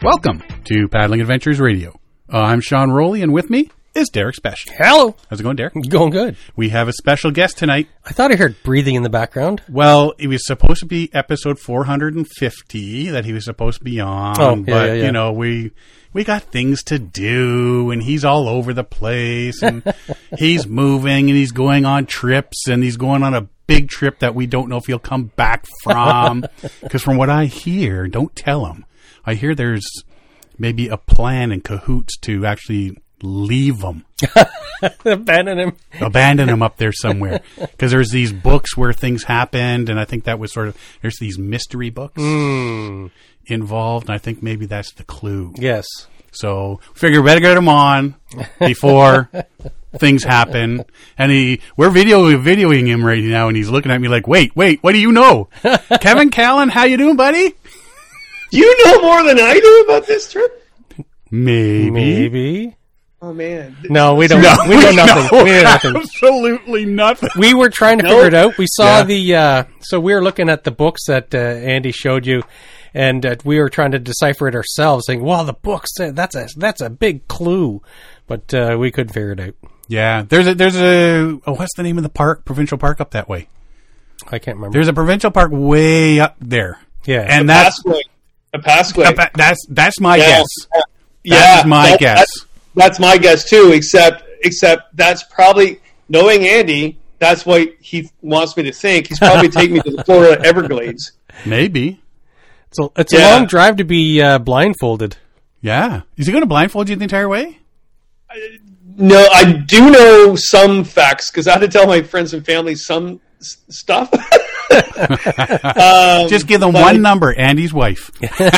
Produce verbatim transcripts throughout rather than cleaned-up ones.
Welcome to Paddling Adventures Radio. Uh, I'm Sean Rowley, and with me is Derek Spesh. Hello. How's it going, Derek? Going good. We have a special guest tonight. I thought I heard breathing in the background. Well, it was supposed to be episode four hundred fifty that he was supposed to be on, Oh, yeah, but, yeah, yeah. you know, we we got things to do, and he's all over the place, and he's moving, and he's going on trips, and he's going on a big trip that we don't know if he'll come back from, because from what I hear, don't tell him, I hear there's maybe a plan in cahoots to actually leave him. Abandon him. Abandon him up there somewhere. Because there's these books where things happened, and I think that was sort of, there's these mystery books Mm. involved, and I think maybe that's the clue. Yes. So, figure we better get him on before things happen. And he, we're video, videoing him right now, and he's looking at me like, wait, wait, what do you know? Kevin Callan, how you doing, buddy? You know more than I do about this trip? Maybe. Maybe. Oh, man. No, we don't. No, we know nothing. know we know nothing. Absolutely nothing. We were trying to Nope. figure it out. We saw Yeah. the, uh, so we were looking at the books that uh, Andy showed you, and uh, we were trying to decipher it ourselves, saying, well, the books, uh, that's a that's a big clue. But uh, we couldn't figure it out. Yeah, there's a, there's a, oh, what's the name of the park, provincial park up that way? I can't remember. There's a provincial park way up there. Yeah. And A that's, Pasquay. A Pasquay. uh, that's, that's my Yeah. guess. Yeah, That is my that- guess. That's, that's my guess, too, except except that's probably, knowing Andy, that's what he wants me to think. He's probably taking me to the Florida Everglades. Maybe. It's a, it's a Yeah. long drive to be uh, blindfolded. Yeah. Is he going to blindfold you the entire way? No, I do know some facts, because I had to tell my friends and family some s- stuff. um, Just give them but one I- number, Andy's wife.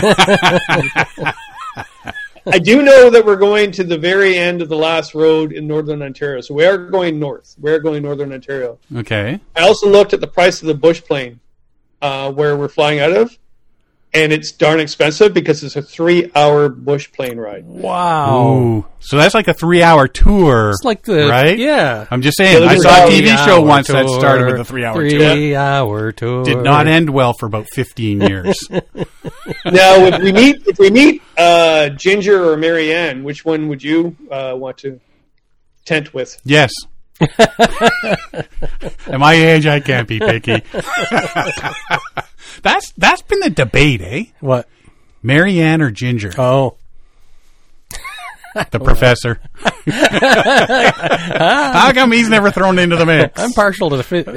I do know that we're going to the very end of the last road in Northern Ontario. So we are going north. We are going Northern Ontario. Okay. I also looked at the price of the bush plane uh, where we're flying out of, and it's darn expensive because it's a three-hour bush plane ride. Wow. Ooh. So that's like a three-hour tour. It's like the, right? Yeah. I'm just saying, Yeah, I look saw a at T V that. show Three-hour once that tour, started with a three-hour tour. Three-hour tour. Did not end well for about fifteen years. Now, if we meet, if we meet uh, Ginger or Marianne, which one would you uh, want to tent with? Yes. At my age, I can't be picky. that's that's been the debate, eh? What? Marianne or Ginger? Oh. The professor. How come he's never thrown into the mix? I'm partial to the fi-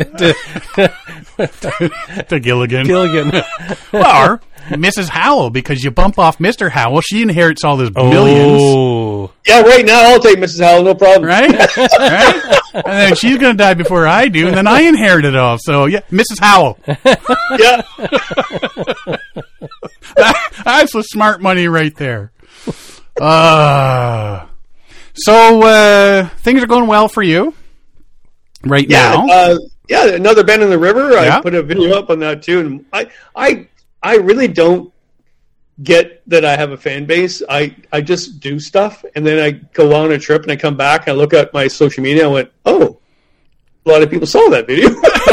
to to Gilligan. Gilligan. Or Missus Howell, because you bump off Mister Howell, she inherits all those millions. Oh. Yeah, right now I'll take Missus Howell, no problem. Right? Right? And then she's going to die before I do, and then I inherit it all. So, yeah, Missus Howell. Yeah. That's the smart money right there. Uh, so, uh, things are going well for you right Yeah, now. uh, yeah, another bend in the river. Yeah. I put a video up on that too, and I, I, I really don't get that I have a fan base. I, I just do stuff, and then I go on a trip, and I come back, and I look at my social media, and I went, oh, a lot of people saw that video.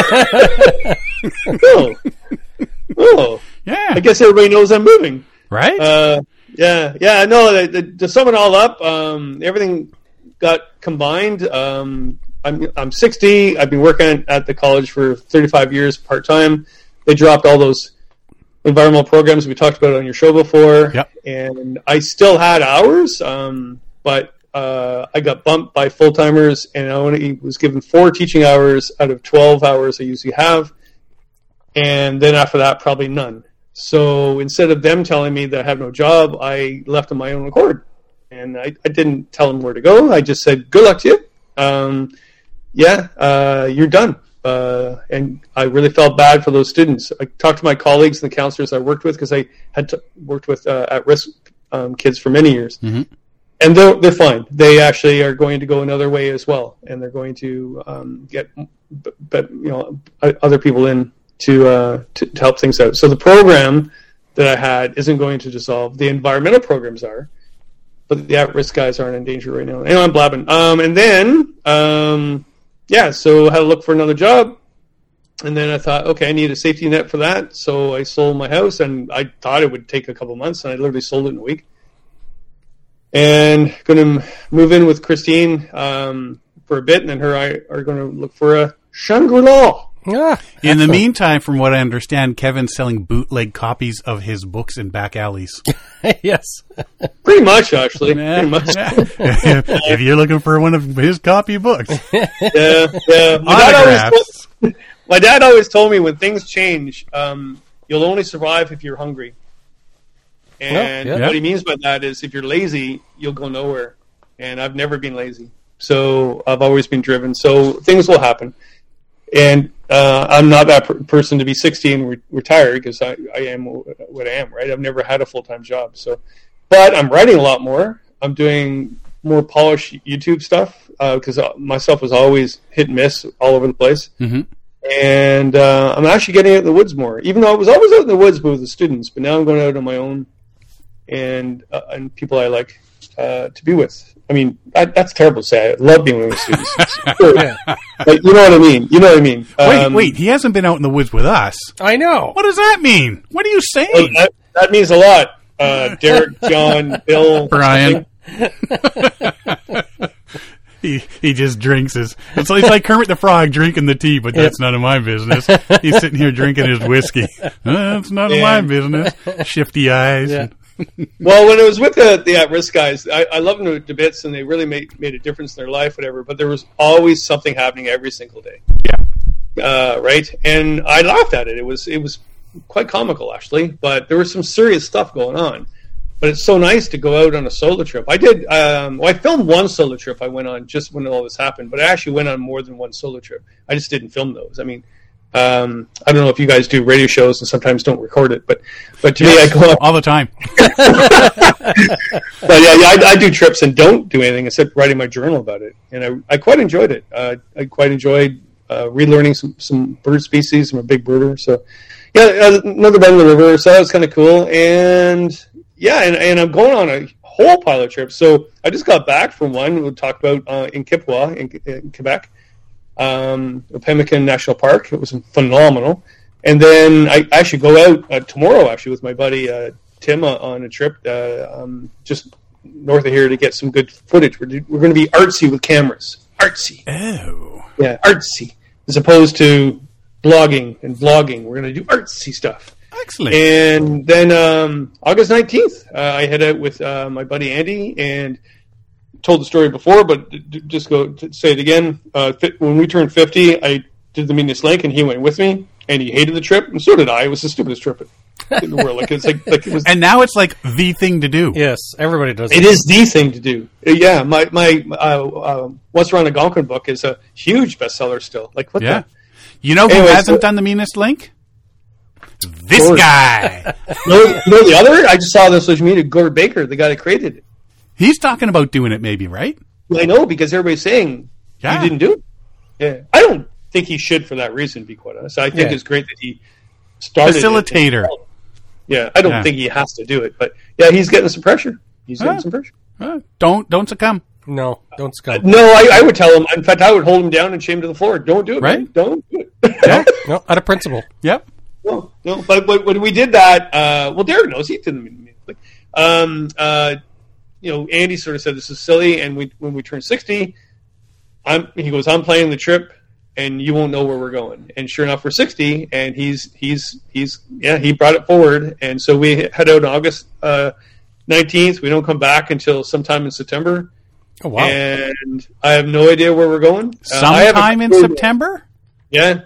oh, oh, Yeah. I guess everybody knows I'm moving. Right? Uh, yeah, yeah, no, the, the, to sum it all up, um, everything got combined. Um, I'm I'm sixty. I've been working at the college for thirty-five years part time. They dropped all those environmental programs we talked about on your show before, Yep. and I still had hours, um, but uh, I got bumped by full timers, and I only was given four teaching hours out of twelve hours I usually have, and then after that, probably none. So instead of them telling me that I have no job, I left on my own accord. And I, I didn't tell them where to go. I just said, good luck to you. Um, yeah, uh, you're done. Uh, and I really felt bad for those students. I talked to my colleagues and the counselors I worked with, because I had to, worked with uh, at-risk um, kids for many years. Mm-hmm. And they're, they're fine. They actually are going to go another way as well. And they're going to um, get b- b- you know other people in to, uh, to to help things out. So the program that I had isn't going to dissolve. The environmental programs are, but the at-risk guys aren't in danger right now. Anyway, I'm blabbing. Um, and then, um, yeah, so I had to look for another job. And then I thought, okay, I need a safety net for that. So I sold my house, and I thought it would take a couple months, and I literally sold it in a week. and going to move in with Christine um, for a bit, and then her and I are going to look for a Shangri-La. Ah, In the meantime, from what I understand, Kevin's selling bootleg copies of his books in back alleys. yes. Pretty much, actually. Yeah, Pretty much. yeah. If you're looking for one of his copy books, Yeah, yeah. My dad, always autographs. told, my dad always told me when things change, um, you'll only survive if you're hungry. And Well, yeah. what he means by that is if you're lazy, you'll go nowhere. And I've never been lazy. So I've always been driven. So things will happen. And uh, I'm not that per- person to be sixty and re- retire because I, I am what I am, right? I've never had a full-time job. So, but I'm writing a lot more. I'm doing more polished YouTube stuff because uh, my stuff was always hit and miss all over the place. Mm-hmm. And uh, I'm actually getting out in the woods more, even though I was always out in the woods with the students. But now I'm going out on my own and uh, and people I like uh, to be with. I mean, that, that's terrible to say. I love being with students. Sure. But you know what I mean. You know what I mean. Wait, Um, wait, he hasn't been out in the woods with us. I know. What does that mean? What are you well, saying? that, that means a lot. Uh, Derek, John, Bill, Brian. He he just drinks his. It's, it's like Kermit the Frog drinking the tea, but that's none of my business. He's sitting here drinking his whiskey. Uh, that's none of Yeah. my business. Shifty eyes. Yeah. Well, when I was with the, the at-risk guys, I, I love them to bits, and they really made made a difference in their life, whatever. But there was always something happening every single day. Yeah. Uh, right? And I laughed at it. It was it was quite comical, actually. But there was some serious stuff going on. But it's so nice to go out on a solo trip. I did. Um, well, I filmed one solo trip I went on just when all this happened. But I actually went on more than one solo trip. I just didn't film those. I mean, um, I don't know if you guys do radio shows and sometimes don't record it, but but to Yes, me, I go on. all the time. But yeah, yeah, I, I do trips and don't do anything except writing my journal about it, and I, I quite enjoyed it. Uh, I quite enjoyed uh, relearning some, some bird species. I'm a big birder, so yeah, another bend in the river. So that was kind of cool, and yeah, and, and I'm going on a whole pile of trips. So I just got back from one we'll talk about uh, in Kipwa in, in Quebec, um, Pemmican National Park. It was phenomenal, and then I actually go out uh, tomorrow actually with my buddy. Uh, Tim uh, on a trip uh, um, just north of here to get some good footage. We're, do- we're going to be artsy with cameras. Artsy. Oh. Yeah, artsy. As opposed to blogging and vlogging. We're going to do artsy stuff. Excellent. And then um, August nineteenth, uh, I head out with uh, my buddy Andy and told the story before, but d- d- just go to say it again. Uh, fi- when we turned fifty, I did the Venus Link and he went with me and he hated the trip and so did I. It was the stupidest trip in the world. Like it's like, like it was. And now it's like the thing to do. Yes, everybody does It is the thing to do. Uh, Yeah, my my uh, uh, Once Around Algonquin book is a huge bestseller still. Like what? Yeah. The? You know who Anyways, hasn't so- done the meanest link? This Gord. guy. You know, you know the other? I just saw it on social media. Gord Baker, the guy that created it. He's talking about doing it, maybe, right? I know because everybody's saying Yeah. he didn't do it. Yeah, I don't think he should for that reason. To be quite honest, I think Yeah. it's great that he started it. Facilitator. Yeah, I don't Yeah. think he has to do it, but yeah, he's getting some pressure. He's getting Huh. some pressure. Uh, don't don't succumb. No, don't scum. No, I, I would tell him. In fact, I would hold him down and shame him to the floor. Don't do it, Right. man. Don't do it. Yeah. No, out of principle. Yep. No, no. But, but when we did that, uh, well, Derek knows he didn't mean it. Um, uh, you know, Andy sort of said this is silly, and we when we turn sixty, I'm he goes, I'm planning the trip, and you won't know where we're going. And sure enough, we're sixty, and he's he's he's yeah, he brought it forward, and so we head out on August uh, nineteenth. We don't come back until sometime in September. Oh, wow. And I have no idea where we're going. Uh, I have a Sometime in clue. September? Yeah.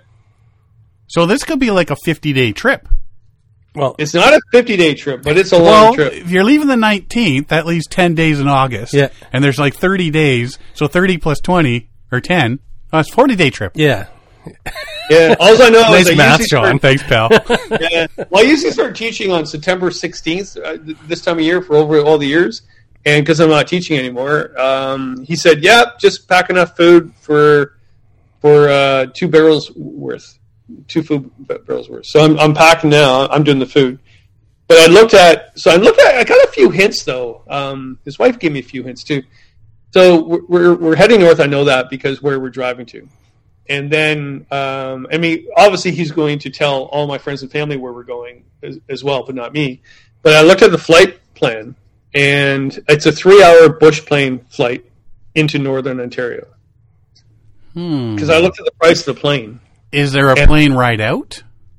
So this could be like a fifty-day trip. Well, It's not a fifty-day trip, but it's a long Well, trip. if you're leaving the nineteenth, that leaves ten days in August. Yeah. And there's like thirty days. So thirty plus twenty, or ten. Oh, it's a forty-day trip. yeah. Yeah. All I know Nice is I math, usually Sean. start, Thanks, pal. yeah, well, I usually start teaching on September sixteenth uh, th- this time of year for over all the years. And because I'm not teaching anymore, um, he said, yeah, just pack enough food for for uh, two barrels worth. Two food barrels worth. So I'm, I'm packing now. I'm doing the food. But I looked at, so I looked at, I got a few hints though. Um, his wife gave me a few hints too. So we're, we're, we're heading north. I know that because where we're driving to. And then, um, I mean, obviously he's going to tell all my friends and family where we're going as, as well, but not me. But I looked at the flight plan and it's a three-hour bush plane flight into Northern Ontario. Because Hmm. I looked at the price of the plane. Is there a And- plane ride out?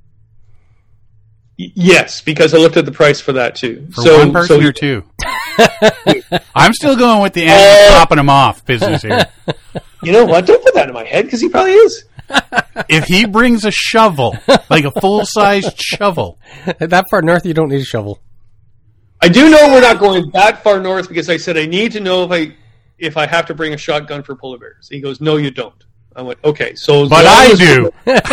Y- yes, because I looked at the price for that too. For so, one person so or two? I'm still going with the Andy Uh, popping him off business here. you know what? Don't put that in my head because he probably is. If he brings a shovel, like a full-sized shovel, That far north, you don't need a shovel. I do know we're not going that far north because I said I need to know if I if I have to bring a shotgun for polar bears. He goes, "No, you don't." I went, "Okay, so as but long I as- do.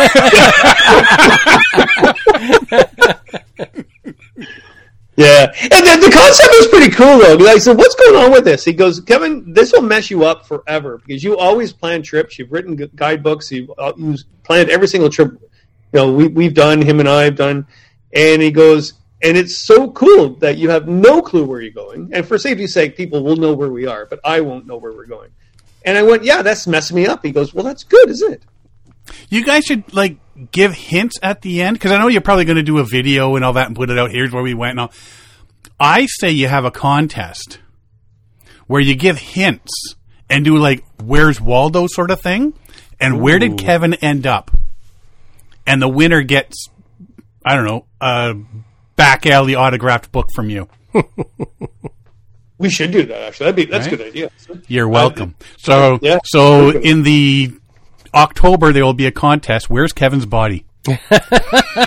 Yeah, and then the concept was pretty cool though. 'Cause I said, "What's going on with this?" He goes, "Kevin, this will mess you up forever because you always plan trips. You've written gu- guidebooks. You've, uh, you've planned every single trip. You know, we we've done. Him and I have done." And he goes, "And it's so cool that you have no clue where you're going. And for safety's sake, people will know where we are, but I won't know where we're going." And I went, "Yeah, that's messing me up." He goes, "Well, that's good, isn't it?" You guys should like give hints at the end because I know you're probably going to do a video and all that and put it out. Here's where we went and all. I say you have a contest where you give hints and do like "Where's Waldo" sort of thing, and where did Kevin end up? And the winner gets, I don't know, a back alley autographed book from you. We should do that. Actually, that'd be that's Right. a good idea. You're welcome. So, Yeah. so in the October there will be a contest. Where's Kevin's body? I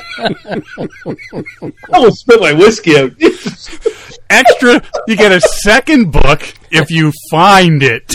will spit my whiskey out. Extra, you get a second book if you find it.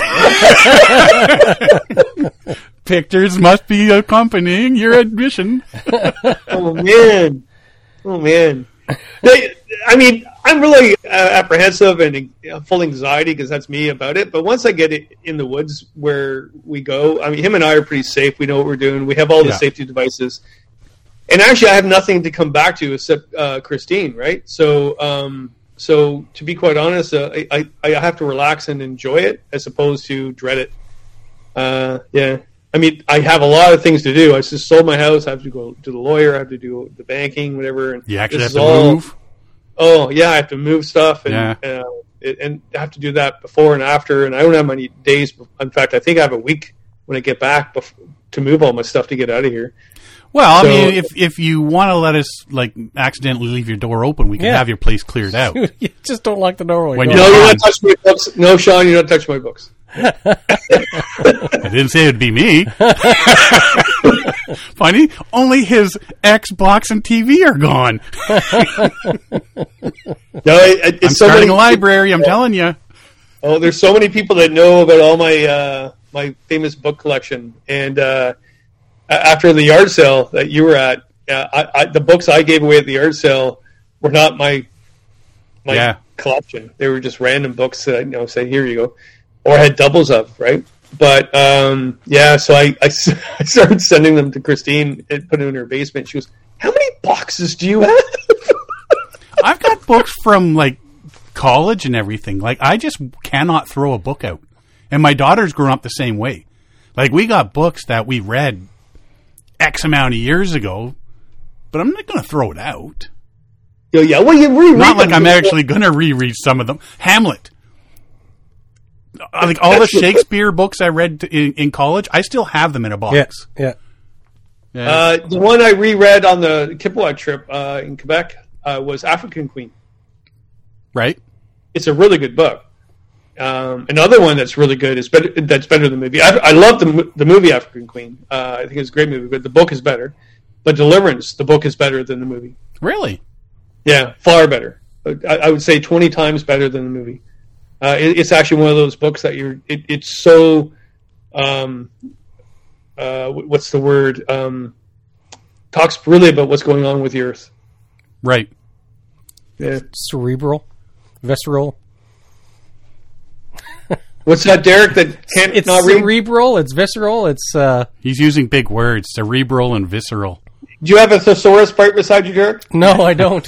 Pictures must be accompanying your admission. Oh man, oh man. They, I mean, I'm really uh, apprehensive and uh, full anxiety because that's me about it. But once I get it in the woods where we go, I mean, him and I are pretty safe. We know what we're doing. We have all the Yeah. safety devices. And actually, I have nothing to come back to except uh, Christine, right? So, um, so to be quite honest, uh, I, I I have to relax and enjoy it as opposed to dread it. Uh, yeah. I mean, I have a lot of things to do. I just sold my house. I have to go to the lawyer. I have to do the banking, whatever. And You actually this have is to all- move. Oh yeah, I have to move stuff, and Yeah. uh, it, and I have to do that before and after. And I don't have many days. In fact, I think I have a week when I get back bef- to move all my stuff to get out of here. Well, I So- mean, if if you want to let us like accidentally leave your door open, we can Yeah. have your place cleared out. You just don't lock the door when When you you're- go. No, Yeah. you're not touching my books. No, Sean, you're not touching my books. I didn't say it'd be me. Funny, only his Xbox and T V are gone. No, it, it's I'm so starting many, a library. I'm telling you. Oh, there's so many people that know about all my uh, my famous book collection. And uh, a- after the yard sale that you were at, uh, I, I, the books I gave away at the yard sale were not my my Yeah. collection. They were just random books that I you know said, "Here you go," or had doubles of, right? But um, yeah, so I, I s- I started sending them to Christine and put them in her basement. She goes, "How many boxes do you have?" I've got books from like college and everything. Like I just cannot throw a book out. And my daughter's grown up the same way. Like we got books that we read X amount of years ago, but I'm not going to throw it out. Yo, yeah, well, you reread Not like them. I'm actually going to reread some of them. Hamlet. Uh, Like all the Shakespeare books I read t- in, in college, I still have them in a box. Yeah, yeah. Yeah. Uh, the one I reread on the Kippawa trip uh, in Quebec uh, was African Queen. Right? It's a really good book. Um, another one that's really good is better. That's better than the movie. I, I love the mo- the movie African Queen. Uh, I think it's a great movie, but the book is better. But Deliverance, the book is better than the movie. Really? Yeah, far better. I, I would say twenty times better than the movie. Uh, it, it's actually one of those books that you're. It, it's so. Um, uh, what's the word? Um, talks really about what's going on with the Earth. Right. Yeah. Cerebral, visceral. What's that, Derek? That can't It's not read. cerebral. It's visceral. It's uh, He's using big words, cerebral and visceral. Do you have a thesaurus right beside you, Derek? no, I don't.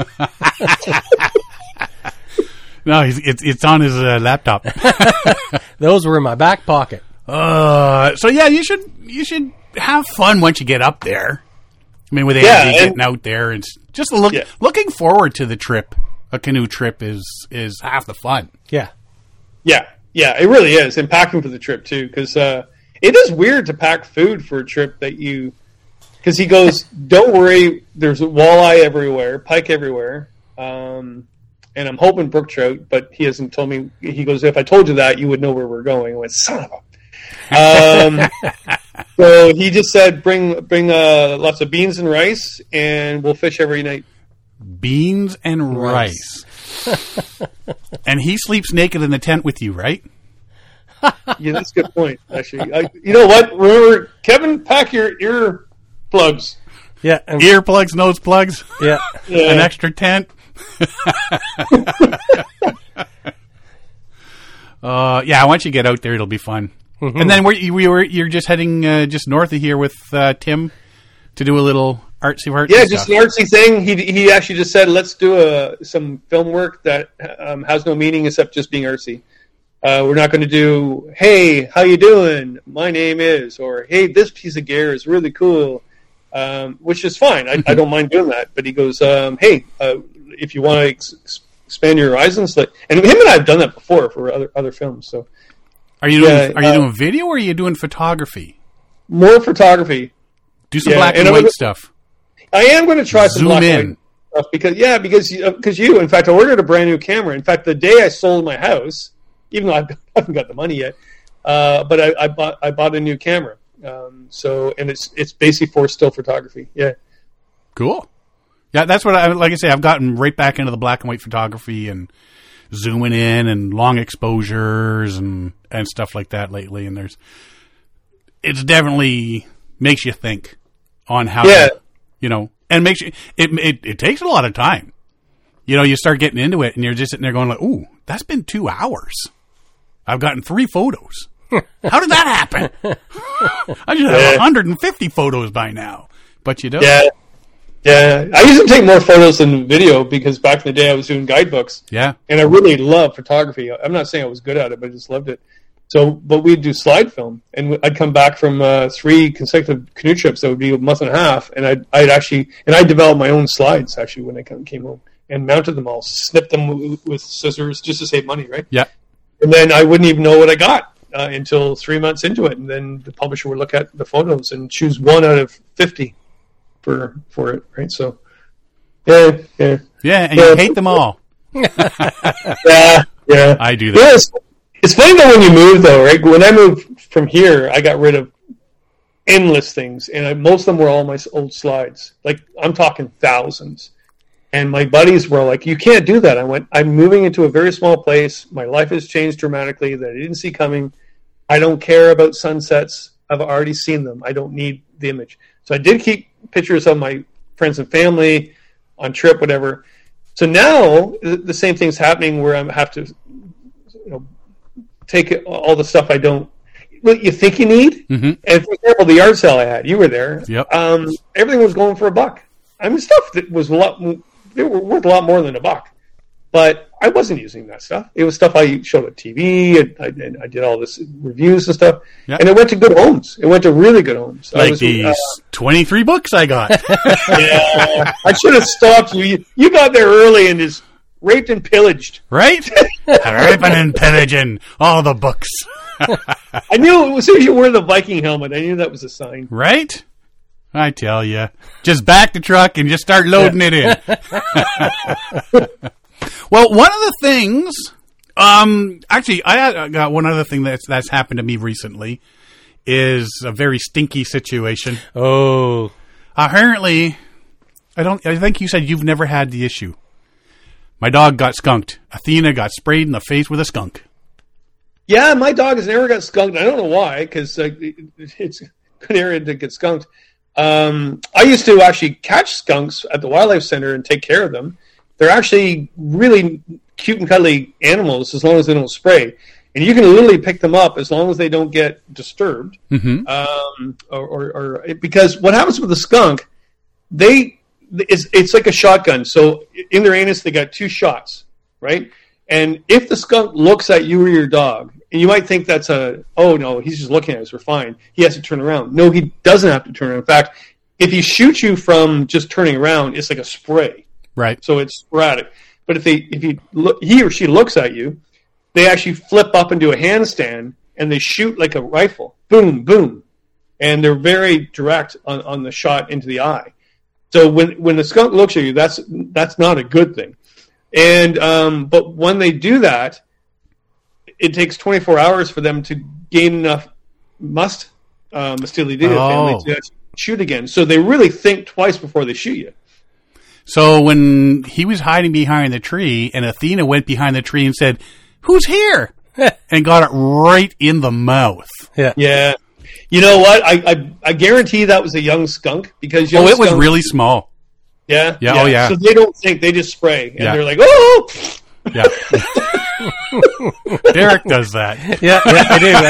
No, he's, it's it's on his uh, laptop. Those were in my back pocket. Uh, so yeah, you should you should have fun once you get up there. I mean, with Yeah, Andy and- getting out there and s- just look Yeah. looking forward to the trip. a canoe trip is is half the fun. Yeah. Yeah, yeah, it really is. And packing for the trip, too, because uh, it is weird to pack food for a trip that you... Because he goes, don't worry, there's walleye everywhere, pike everywhere, um, and I'm hoping brook trout, but he hasn't told me. He goes, if I told you that, you would know where we're going. I went, son of a... Um, so he just said, bring bring uh, lots of beans and rice, and we'll fish every night. Beans and rice. And he sleeps naked in the tent with you, right? Yeah, that's a good point, actually. I, you know what? Remember, Kevin, pack your ear plugs. Yeah. And, Earplugs, nose plugs. yeah. Yeah. An extra tent. uh, yeah, once you get out there, it'll be fun. Mm-hmm. And then we we were you're just heading uh, just north of here with uh, Tim to do a little artsy artsy Yeah, stuff. just an artsy thing. He he actually just said, let's do a some film work that um, has no meaning except just being artsy. Uh, we're not going to do, hey, how you doing? My name is, or hey, this piece of gear is really cool, um, which is fine. I, I don't mind doing that. But he goes, um, hey, uh, if you want to ex- expand your horizons, like, and him and I have done that before for other other films. So, are you doing yeah, are you uh, doing video or are you doing photography? more photography. Do some yeah, black and, and I'm white gonna- stuff. I am going to try some Zoom black in. and white stuff because yeah, because because you, in fact, I ordered a brand new camera. In fact, the day I sold my house, even though I haven't got the money yet, uh, but I, I bought I bought a new camera. Um, so and it's it's basically for still photography. Yeah, Cool. Yeah, that's what I like. I say, I've gotten right back into the black and white photography and zooming in and long exposures and and stuff like that lately. And there's it's definitely makes you think on how Yeah. to, you know, and makes you it, it it takes a lot of time. You know, you start getting into it and you're just sitting there going like, "Ooh, that's been two hours. I've gotten three photos. How did that happen? I should have Yeah. one hundred fifty photos by now." But you don't. yeah, yeah. I used to take more photos than video because back in the day I was doing guidebooks. Yeah. And I really love photography. I'm not saying I was good at it, but I just loved it. So, but we'd do slide film, and I'd come back from uh, three consecutive canoe trips that would be a month and a half, and I'd, I'd actually, and I developed my own slides actually when I come- came home and mounted them all, snipped them w- with scissors just to save money, right? Yeah. And then I wouldn't even know what I got uh, until three months into it, and then the publisher would look at the photos and choose one out of fifty for for it, right? So, yeah, yeah, Yeah, and Yeah. you hate them all. yeah, yeah. I do that. Yeah, it's, it's funny though when you move though, right? When I moved from here, I got rid of endless things, and I, most of them were all my s- old slides. Like I'm talking thousands. And my buddies were like, "You can't do that." I went, "I'm moving into a very small place. My life has changed dramatically that I didn't see coming. I don't care about sunsets. I've already seen them. I don't need the image." So I did keep pictures of my friends and family on trip, whatever. So now the the same thing's happening where I have to, you know, take all the stuff I don't, what you think you need. Mm-hmm. And for example, the yard sale I had, you were there. Yep. Um, everything was going for a buck. I mean, stuff that was a lot, they were worth a lot more than a buck. But I wasn't using that stuff. It was stuff I showed on T V, and I, and I did all this reviews and stuff. Yep. And it went to good homes. It went to really good homes. I Like was, these uh, twenty-three books I got. yeah, I should have stopped you. you. You got there early and just raped and pillaged. Right? Ripping and pillaging all the books. I knew as soon as you wore the Viking helmet, I knew that was a sign. Right? I tell you. Just back the truck and just start loading it in. Well, one of the things, um, actually, I got one other thing that's that's happened to me recently is a very stinky situation. Oh, Apparently, I don't. I think you said you've never had the issue. My dog got skunked. Athena got sprayed in the face with a skunk. Yeah, my dog has never got skunked. I don't know why, because uh, it, it's a good area to get skunked. Um, I used to actually catch skunks at the wildlife center and take care of them. They're actually really cute and cuddly animals as long as they don't spray. And you can literally pick them up as long as they don't get disturbed. Mm-hmm. Um, or, or, or because what happens with the skunk, they it's, it's like a shotgun. So in their anus, they got two shots, right? And if the skunk looks at you or your dog, and you might think that's a, oh no, he's just looking at us, we're fine. He has to turn around. No, he doesn't have to turn around. In fact, if he shoots you from just turning around, it's like a spray. Right. So it's sporadic. But if they if you look, he or she looks at you, they actually flip up and do a handstand and they shoot like a rifle. Boom, boom. And they're very direct on, on the shot into the eye. So when when the skunk looks at you, that's that's not a good thing. And um, but when they do that, it takes twenty-four hours for them to gain enough must uh, Mustelidae Oh. family to actually shoot again. So they really think twice before they shoot you. So when he was hiding behind the tree and Athena went behind the tree and said, "Who's here?" and got it right in the mouth. Yeah. Yeah. You know what? I, I I guarantee that was a young skunk because young Oh, it was skunk- really small. yeah, Yeah, oh, yeah. So they don't think, they just spray and Yeah. they're like, oh. Yeah. Derek does that. Yeah, yeah,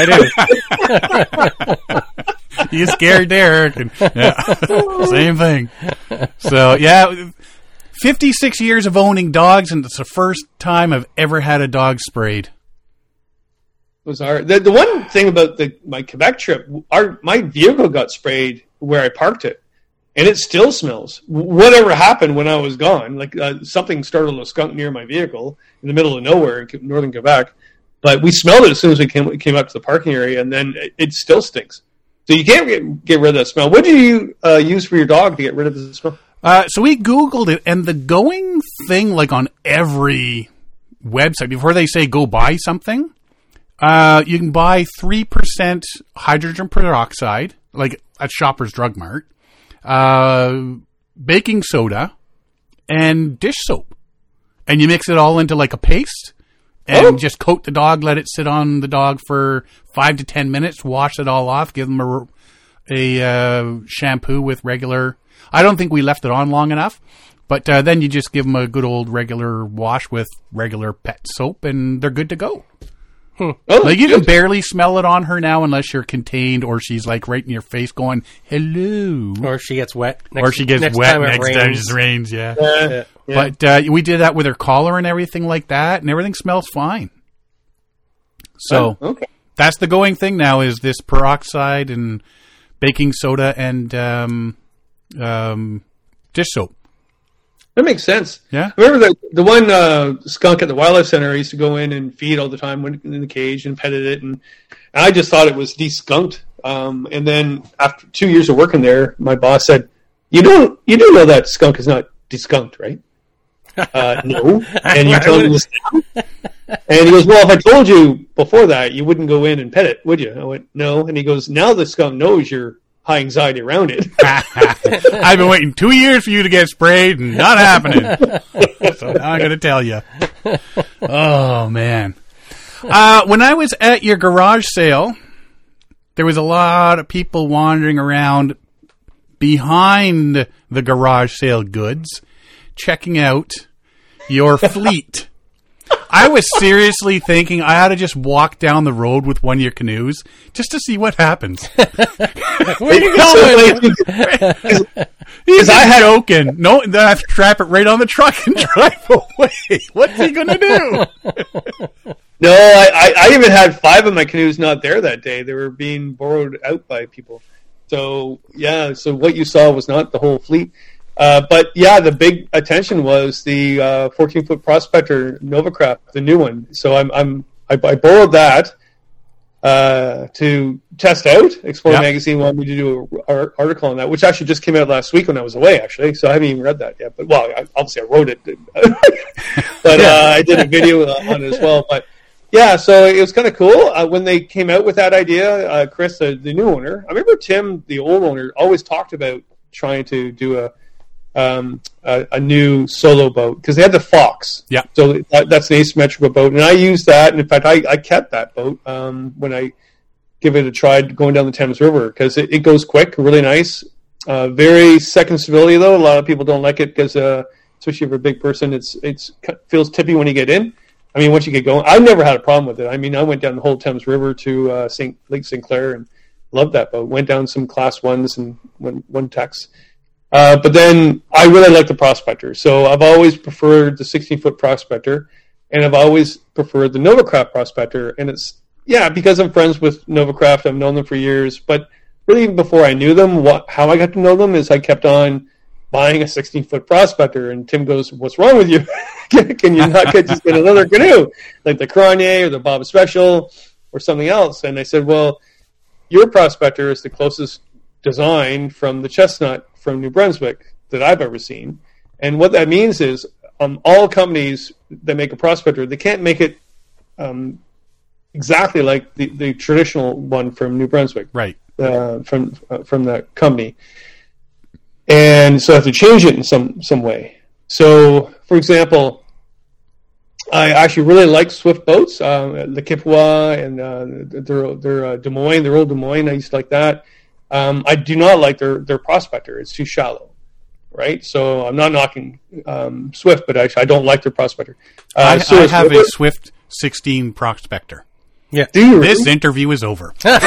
I do, I do. You scared Derek. And, yeah. Same thing. So, yeah, fifty-six years of owning dogs, and it's the first time I've ever had a dog sprayed. Was our the, the one thing about the my Quebec trip, our my vehicle got sprayed where I parked it, and it still smells. Whatever happened when I was gone, like uh, something startled a skunk near my vehicle in the middle of nowhere in northern Quebec, but we smelled it as soon as we came came up to the parking area, and then it, it still stinks. So you can't get, get rid of that smell. What do you uh, use for your dog to get rid of the smell? Uh, so we Googled it, and the going thing, like on every website, before they say go buy something, uh, you can buy three percent hydrogen peroxide, like at Shoppers Drug Mart, uh, baking soda, and dish soap. And you mix it all into like a paste, and Oh. just coat the dog, let it sit on the dog for five to ten minutes, wash it all off, give them a, a uh, shampoo with regular... I don't think we left it on long enough, but uh, then you just give them a good old regular wash with regular pet soap, and they're good to go. Oh, Like you can good. barely smell it on her now unless you're contained or she's like right in your face going, hello. Or she gets wet. Next, Or she gets next wet time it next time it rains. just rains, yeah. Yeah, yeah. But uh, we did that with her collar and everything like that, and everything smells fine. So Oh, okay. that's the going thing now is this peroxide and baking soda and um, um, dish soap. That makes sense. Yeah. I remember the the one uh, skunk at the wildlife center. I used to go in and feed all the time, went in the cage and petted it, and, and I just thought it was deskunked. Um, and then after two years of working there, my boss said, "You don't, you do know that skunk is not deskunked, right?" Uh, no. And you're telling me this now? And he goes, "Well, if I told you before that, you wouldn't go in and pet it, would you?" I went, "No." And he goes, "Now the skunk knows you're high anxiety around it." I've been waiting two years for you to get sprayed and not happening. So now I'm going to tell you. Oh, man. Uh, when I was at your garage sale, there was a lot of people wandering around behind the garage sale goods, checking out your fleet. I was seriously thinking I ought to just walk down the road with one of your canoes just to see what happens. Where are you So, going? like, He's I had joking. No, then I have to strap it right on the truck and drive away. What's he going to do? No, I, I, I even had five of my canoes not there that day. They were being borrowed out by people. So, yeah, so what you saw was not the whole fleet. Uh, but, yeah, the big attention was the uh, fourteen-foot Prospector Novacraft, the new one. So I'm, I'm, I, I borrowed that uh, to test out. Explore Yeah. Magazine wanted me to do an article on that, which actually just came out last week when I was away, actually. So I haven't even read that yet. But, well, I, obviously I wrote it. But uh, I did a video on it as well. But, yeah, so it was kind of cool. Uh, when they came out with that idea, uh, Chris, the, the new owner, I remember Tim, the old owner, always talked about trying to do a um, a, a new solo boat because they had the Fox. Yeah. So that, that's an asymmetrical boat, and I used that. And in fact, I, I kept that boat um, when I give it a try going down the Thames River because it, it goes quick, really nice. Uh, very second stability though. A lot of people don't like it because, uh, especially if you're a big person, it's it's feels tippy when you get in. I mean, once you get going, I've never had a problem with it. I mean, I went down the whole Thames River to uh, Saint Lake Saint Clair and loved that boat. Went down some class ones and one one techs. Uh, but then I really like the Prospector. So I've always preferred the sixteen-foot Prospector, and I've always preferred the Novacraft Prospector. And it's, yeah, because I'm friends with Novacraft, I've known them for years. But really, even before I knew them, what, how I got to know them is I kept on buying a sixteen-foot Prospector. And Tim goes, "What's wrong with you?" Can you not get, just get another canoe like the Cronje or the Bob Special or something else? And I said, well, your Prospector is the closest design from the Chestnut from New Brunswick that I've ever seen. And what that means is um, all companies that make a Prospector, they can't make it um, exactly like the, the traditional one from New Brunswick, right? Uh, from uh, from that company, and so I have to change it in some some way. So, for example, I actually really like Swift boats, uh, the Kipwa and uh, their their uh, Des Moines, their old Des Moines. I used to like that. Um, I do not like their their Prospector. It's too shallow, right? So I'm not knocking um, Swift, but actually I don't like their Prospector. Uh, I, I have River, a Swift sixteen Prospector. Yeah. Do you This really? interview is over. Yeah,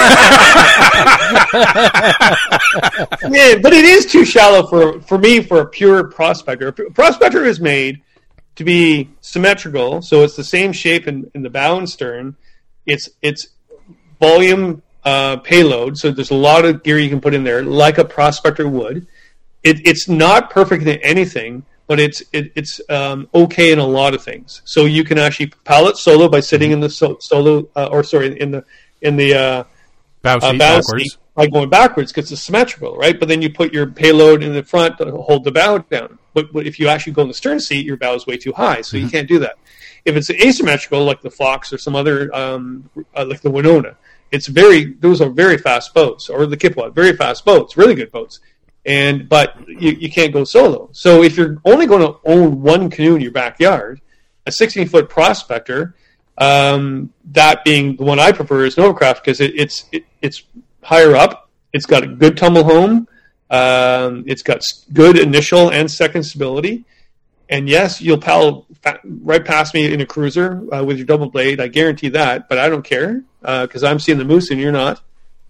but it is too shallow for, for me for a pure Prospector. A Prospector is made to be symmetrical, so it's the same shape in, in the bow and stern. It's it's volume uh, payload, so there's a lot of gear you can put in there, like a Prospector would. It, it's not perfect in anything, but it's it, it's um, okay in a lot of things. So you can actually paddle it solo by sitting in the so, solo, uh, or sorry, in the in the uh, bow seat uh, bow backwards. seat by going backwards because it's symmetrical, right? But then you put your payload in the front to hold the bow down. But, but if you actually go in the stern seat, your bow is way too high, so mm-hmm. you can't do that. If it's asymmetrical, like the Fox or some other, um, uh, like the Winona, it's very those are very fast boats, or the Kipwa, very fast boats, really good boats. And but you, you can't go solo. So if you're only going to own one canoe in your backyard, a sixteen-foot Prospector, um, that being the one I prefer is Novacraft because it, it's it, it's higher up. It's got a good tumble home. Um, it's got good initial and second stability. And yes, you'll paddle fa- right past me in a cruiser uh, with your double blade. I guarantee that. But I don't care because uh, I'm seeing the moose and you're not.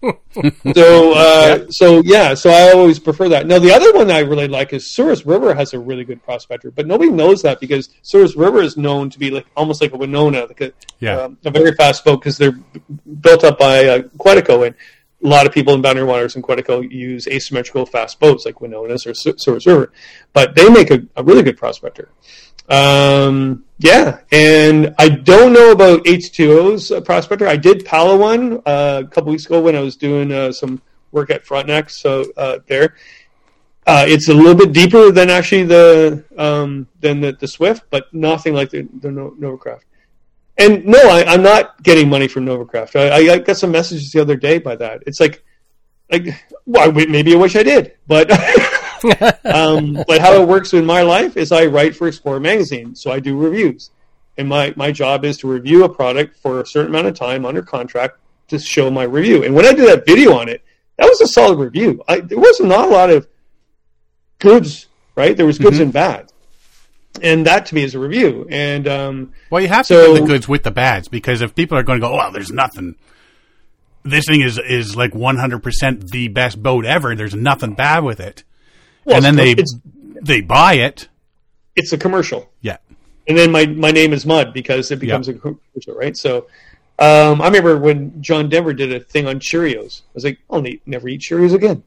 so uh, yeah. so yeah, so I always prefer that. Now the other one I really like is Souris River has a really good Prospector, but nobody knows that because Souris River is known to be like almost like a Winona, like a, yeah. um, a very fast boat because they're built up by uh, Quetico, and a lot of people in Boundary Waters and Quetico use asymmetrical fast boats like Winonas or Souris River, but they make a, a really good Prospector. Um, yeah, and I don't know about H two O's uh, Prospector. I did Pala one uh, a couple weeks ago when I was doing uh, some work at Frontenac. So uh, there, uh, it's a little bit deeper than actually the um, than the, the Swift, but nothing like the, the no- Novacraft. And no, I, I'm not getting money from Novacraft. I, I got some messages the other day by that. It's like, like, well, maybe I wish I did, but. um, but how it works in my life is I write for Explorer Magazine, so I do reviews. And my, my job is to review a product for a certain amount of time under contract to show my review. And when I did that video on it, that was a solid review. I, there was not a lot of goods, right? There was goods mm-hmm. and bad. And that to me is a review. And um, well, you have so, to give the goods with the bads, because if people are going to go, oh, well, there's nothing. This thing is, is like one hundred percent the best boat ever. There's nothing bad with it. Well, and then they they buy it. It's a commercial. Yeah. And then my, my name is Mud because it becomes yep. a commercial, right? So um, I remember when John Denver did a thing on Cheerios. I was like, I'll ne- never eat Cheerios again.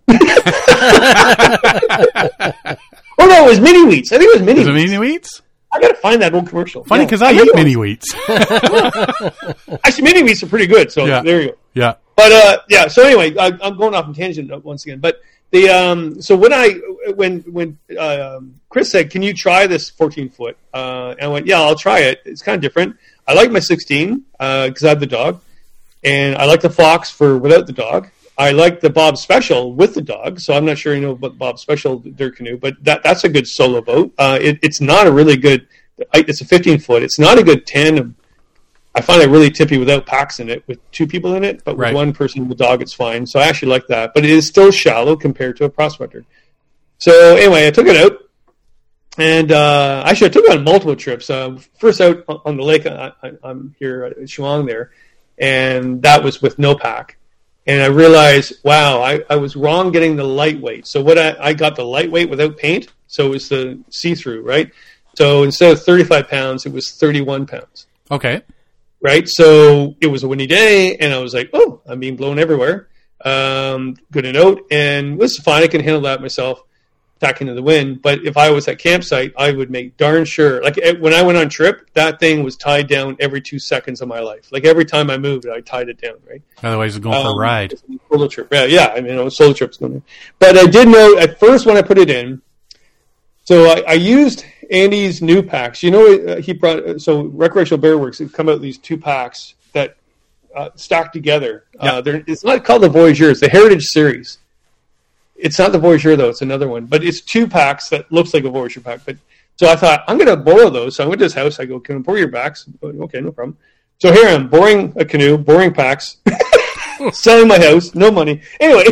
Oh, no, it was Mini Wheats. I think it was Mini was Wheats. it Mini Wheats? I got to find that old commercial. Funny because yeah. I, I eat Mini Wheats. Actually, Mini Wheats are pretty good, so yeah. there you go. Yeah. But, uh, yeah, so anyway, I, I'm going off on tangent once again. But the um, so when I when when uh, Chris said, "Can you try this fourteen foot?" Uh, and I went, "Yeah, I'll try it. It's kind of different. I like my sixteen because uh, I have the dog, and I like the Fox for without the dog. I like the Bob Special with the dog. So I'm not sure you know about Bob Special dirt canoe, but that that's a good solo boat. Uh, it, it's not a really good. It's a fifteen foot. It's not a good tandem. I find it really tippy without packs in it, with two people in it, but with right. one person with the dog, it's fine. So I actually like that. But it is still shallow compared to a Prospector. So anyway, I took it out. And uh, actually, I took it on multiple trips. Uh, first out on the lake, I, I, I'm here at Shuang there, and that was with no pack. And I realized, wow, I, I was wrong getting the lightweight. So what I, I got the lightweight without paint, so it was the see-through, right? So instead of thirty-five pounds, it was thirty-one pounds. Okay. Right, so it was a windy day, and I was like, "Oh, I'm being blown everywhere." Um, good to note, and it was fine. I can handle that myself. tacking to the wind. But if I was at campsite, I would make darn sure. Like when I went on trip, that thing was tied down every two seconds of my life. Like every time I moved, I tied it down. Right. Otherwise, it's going um, for a ride. Solo trip. Yeah, yeah. I mean, it was solo trips going. But I did know at first when I put it in. So I, I used Andy's new packs. You know, uh, he brought so Recreational Bear Works. It come out with these two packs that uh, stacked together. Yep. Uh, they're, it's not called the Voyageur. It's the Heritage Series. It's not the Voyageur, though. It's another one. But it's two packs that looks like a Voyageur pack. But So I thought, I'm going to borrow those. So I went to his house. I go, can I borrow your packs? Okay, no problem. So here I am, boring a canoe, boring packs, selling my house, no money. Anyway,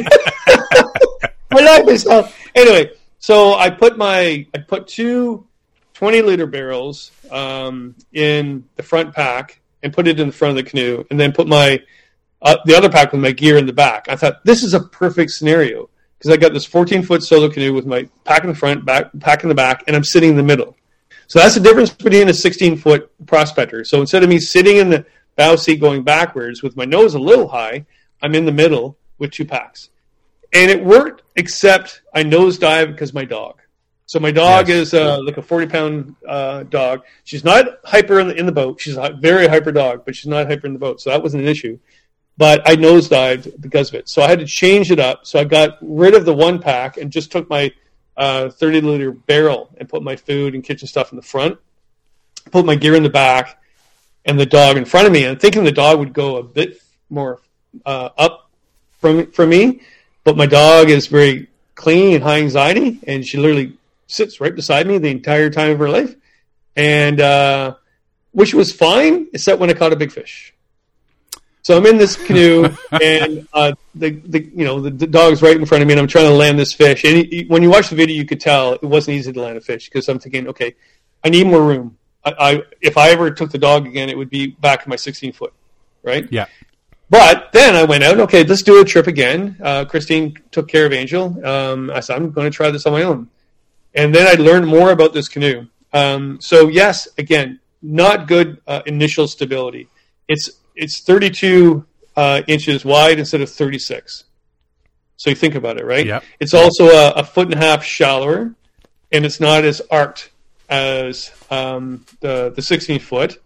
my life is hell. Anyway, so I put my, I put two twenty-liter barrels um, in the front pack and put it in the front of the canoe, and then put my uh, the other pack with my gear in the back. I thought, this is a perfect scenario. Because I got this fourteen-foot solo canoe with my pack in the front, back, pack in the back, and I'm sitting in the middle. So that's the difference between a sixteen-foot prospector. So instead of me sitting in the bow seat going backwards with my nose a little high, I'm in the middle with two packs. And it worked, except I nosedived because my dog. So my dog yes. is uh, like a forty-pound uh, dog. She's not hyper in the, in the boat. She's a very hyper dog, but she's not hyper in the boat. So that wasn't an issue. But I nosedived because of it. So I had to change it up. So I got rid of the one pack and just took my uh, thirty-liter barrel and put my food and kitchen stuff in the front, put my gear in the back, and the dog in front of me. And thinking the dog would go a bit more uh, up from, from me. But my dog is very clingy and high anxiety, and she literally sits right beside me the entire time of her life. And uh, which was fine, except when I caught a big fish. So I'm in this canoe, and uh, the the you know the, the dog's right in front of me, and I'm trying to land this fish. And he, when you watch the video, you could tell it wasn't easy to land a fish because I'm thinking, okay, I need more room. I, I if I ever took the dog again, it would be back in my sixteen foot, right? Yeah. But then I went out. Okay, let's do a trip again. Uh, Christine took care of Angel. Um, I said I'm going to try this on my own, and then I learned more about this canoe. Um, so yes, again, not good uh, initial stability. It's It's thirty-two uh, inches wide instead of thirty-six. So you think about it, right? Yep. It's also a, a foot and a half shallower, and it's not as arced as um, the the sixteen foot.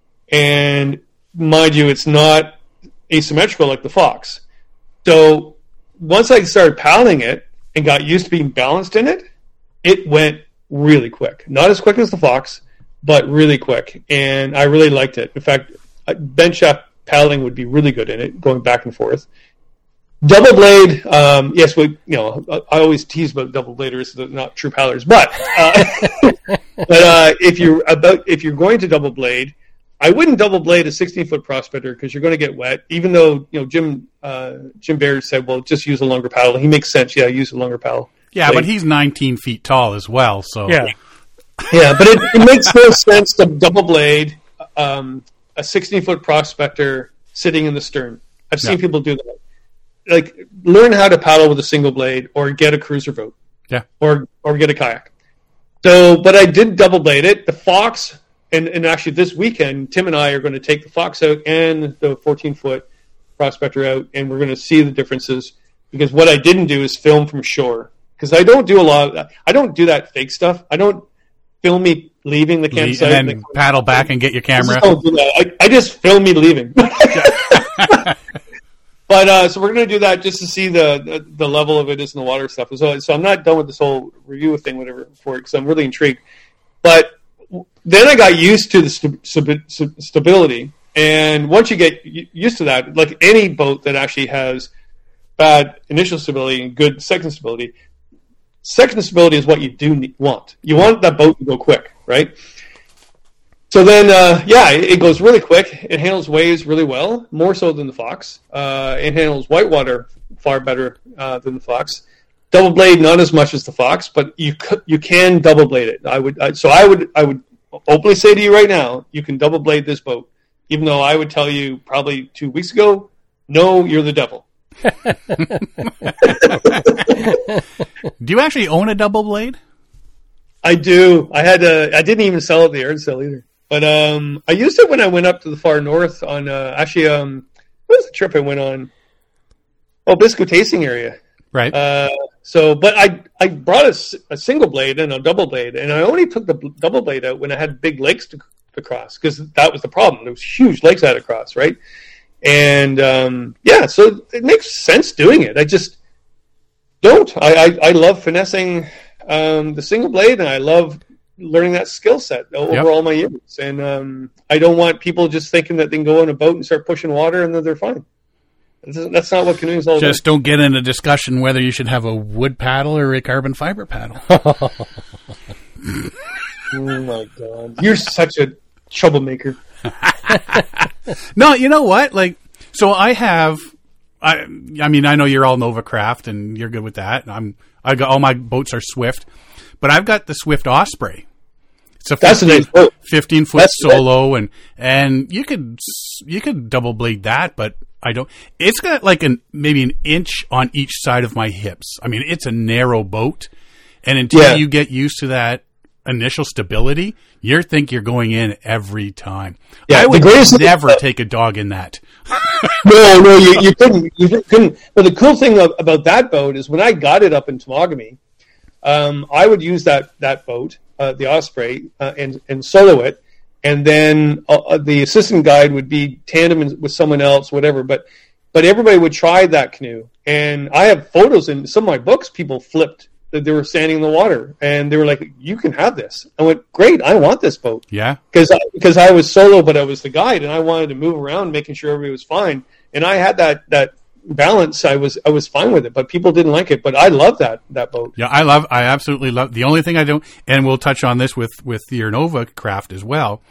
And mind you, it's not asymmetrical like the Fox. So once I started paddling it and got used to being balanced in it, it went really quick. Not as quick as the Fox, but really quick. And I really liked it. In fact, bench shaft paddling would be really good in it, going back and forth. Double blade, um, yes, we, you know, I always tease about double bladers, they're not true paddlers, but uh, but uh, if you're about if you're going to double blade, I wouldn't double blade a sixteen foot prospector because you're going to get wet. Even though you know Jim uh, Jim Baird said, well, just use a longer paddle. He makes sense. Yeah, use a longer paddle. Yeah, blade. But he's nineteen feet tall as well, so yeah, yeah, but it, it makes no sense to double blade. Um, a sixteen-foot prospector sitting in the stern. I've seen yeah. people do that. Like, learn how to paddle with a single blade or get a cruiser boat. Yeah. Or or get a kayak. So, but I did double blade it. The Fox, and, and actually this weekend, Tim and I are going to take the Fox out and the fourteen-foot prospector out, and we're going to see the differences. Because what I didn't do is film from shore. Because I don't do a lot of that. I don't do that fake stuff. I don't film me leaving the campsite. And then paddle back and get your camera. I, don't do that. I, I just film me leaving. But uh, so we're going to do that just to see the, the the level of it is in the water stuff. So, so I'm not done with this whole review thing, whatever, for it, because I'm really intrigued. But then I got used to the st- st- stability. And once you get used to that, like any boat that actually has bad initial stability and good second stability, second stability is what you do need, want. You want that boat to go quick, right? So then, uh, yeah, it, it goes really quick. It handles waves really well, more so than the Fox. Uh, it handles whitewater far better uh, than the Fox. Double blade, not as much as the Fox, but you c- you can double blade it. I would I, so I would I would openly say to you right now, you can double blade this boat. Even though I would tell you probably two weeks ago, no, you're the devil. Do you actually own a double blade? I do. I had to, I didn't even sell it at the yard sale either. But um, I used it when I went up to the far north on uh, actually um, what was the trip I went on? Oh, Bisco tasting area. Right. Uh, So, but I I brought a, s- a single blade and a double blade, and I only took the bl- double blade out when I had big lakes to, to cross, because that was the problem. There was huge lakes I had to cross, right? And um, yeah, so it makes sense doing it. I just don't. I I, I love finessing um, the single blade, and I love learning that skill set over Yep. all my years. And um, I don't want people just thinking that they can go on a boat and start pushing water and then they're fine. That's that's not what canoeing is all about. Just don't get in a discussion whether you should have a wood paddle or a carbon fiber paddle. Oh my god, you're such a troublemaker. No, you know what? Like, so I have. I I mean, I know you're all Novacraft and you're good with that. I'm. I got all my boats are Swift, but I've got the Swift Osprey. It's a That's a nice boat. fifteen foot That's solo, and and you could you could double blade that, but I don't. It's got like an maybe an inch on each side of my hips. I mean, it's a narrow boat, and until Yeah. you get used to that initial stability, you think you're going in every time. Yeah, I the would greatest thing- never take a dog in that. No, no, you, you couldn't. You couldn't. But the cool thing of, about that boat is when I got it up in Temagami, um, I would use that that boat, uh, the Osprey, uh, and and solo it, and then uh, the assistant guide would be tandem with someone else, whatever. But but everybody would try that canoe, and I have photos in some of my books. People flipped that they were standing in the water, and they were like, "You can have this." I went, "Great, I want this boat." Yeah. Because because I was solo, but I was the guide, and I wanted to move around, making sure everybody was fine. And I had that that balance. I was I was fine with it, but people didn't like it. But I love that that boat. Yeah, I love, I absolutely love, the only thing I don't, and we'll touch on this with, with your Nova craft as well,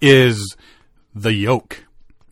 is the yoke.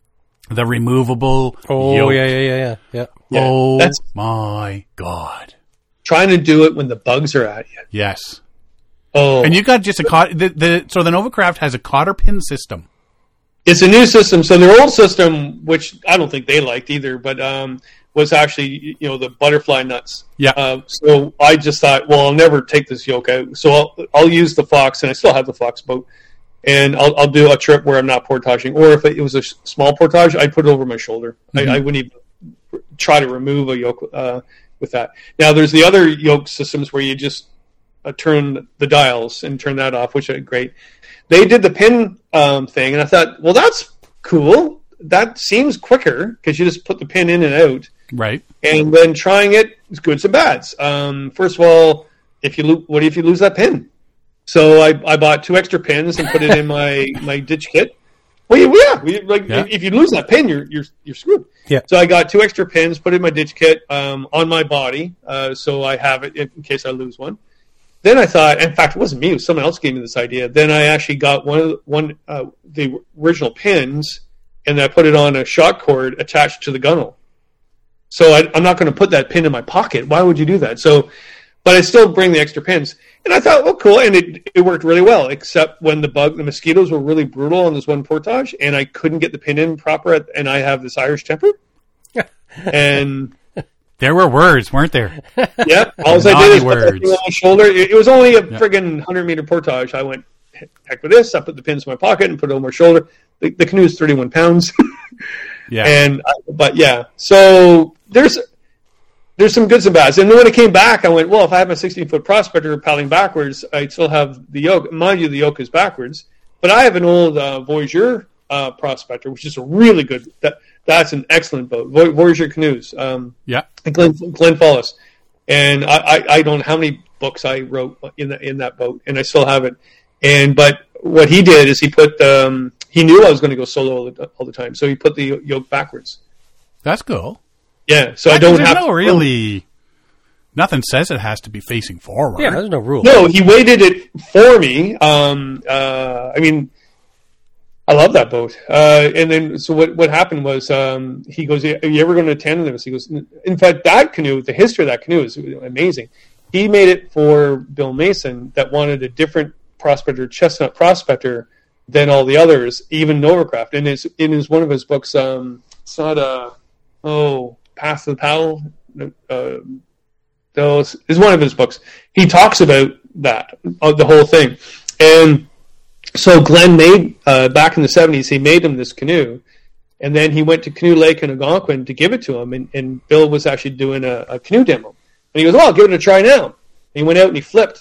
The removable Oh, yoke. yeah, yeah, yeah, yeah. yeah. Yeah, Oh that's my God. trying to do it when the bugs are at you. Yes. Oh, And you got just a cot, the, the, so the Nova craft has a cotter pin system. it's a new system. So their old system, which I don't think they liked either, but um, was actually you know the butterfly nuts. Yeah. Uh, so I just thought, well, I'll never take this yoke out. So I'll I'll use the Fox, and I still have the Fox boat, and I'll I'll do a trip where I'm not portaging, or if it was a small portage, I'd put it over my shoulder. Mm-hmm. I, I wouldn't even try to remove a yoke uh, with that. Now there's the other yoke systems where you just uh, turn the dials and turn that off, which are great. They did the pin um, thing, and I thought, well, that's cool. That seems quicker because you just put the pin in and out. Right. And then trying it is goods and bads. Um, first of all, if you lo- what if you lose that pin? So I, I bought two extra pins and put it in my, my ditch kit. Well, yeah, we, like Yeah. if you lose that pin, you're you're you're screwed. Yeah. So I got two extra pins, put it in my ditch kit um, on my body, uh, so I have it in case I lose one. Then I thought, in fact, it wasn't me; it was someone else gave me this idea. Then I actually got one of the, one uh, the original pins, and I put it on a shock cord attached to the gunnel. So I, I'm not going to put that pin in my pocket. Why would you do that? So, but I still bring the extra pins, and I thought, oh, cool, and it it worked really well. Except when the bug, the mosquitoes were really brutal on this one portage, and I couldn't get the pin in proper, at, and I have this Irish temper, and. There were words, weren't there? Yeah, all I Naughty did is put words. that thing on my shoulder. It, it was only a friggin' hundred meter portage. I went, heck with this. I put the pins in my pocket and put it on my shoulder. The, the canoe is thirty-one pounds, Yeah. and but yeah. So there's there's some goods and bads. And then when it came back, I went, well, if I have my sixteen foot prospector paddling backwards, I still have the yoke. Mind you, the yoke is backwards, but I have an old uh, Voyageur uh, prospector, which is a really good. That, That's an excellent boat. Voy- Voyageur canoes. Um, yeah. Glenn, Glenn Follis. And I, I, I don't know how many books I wrote in that in that boat, and I still have it. And but what he did is he put um, he knew I was going to go solo all the, all the time, so he put the yoke backwards. That's cool. Yeah, so I Because don't there's have no to, really, nothing says it has to be facing forward. Yeah, there's no rule. No, he weighted it for me. Um, uh, I mean, I love that boat. Uh, and then, so what, what happened was, um, he goes, are you ever going to attend this? He goes, in fact, that canoe, the history of that canoe is amazing. He made it for Bill Mason that wanted a different prospector, chestnut prospector, than all the others, even Novacraft. And it's, it is one of his books, um, it's not a, oh, Path of the Paddle. Uh, those is one of his books. He talks about that, uh, the whole thing. And so Glenn made, uh, back in the seventies, he made him this canoe, and then he went to Canoe Lake in Algonquin to give it to him, and, and Bill was actually doing a, a canoe demo. he goes, well, I'll give it a try now. And he went out and he flipped.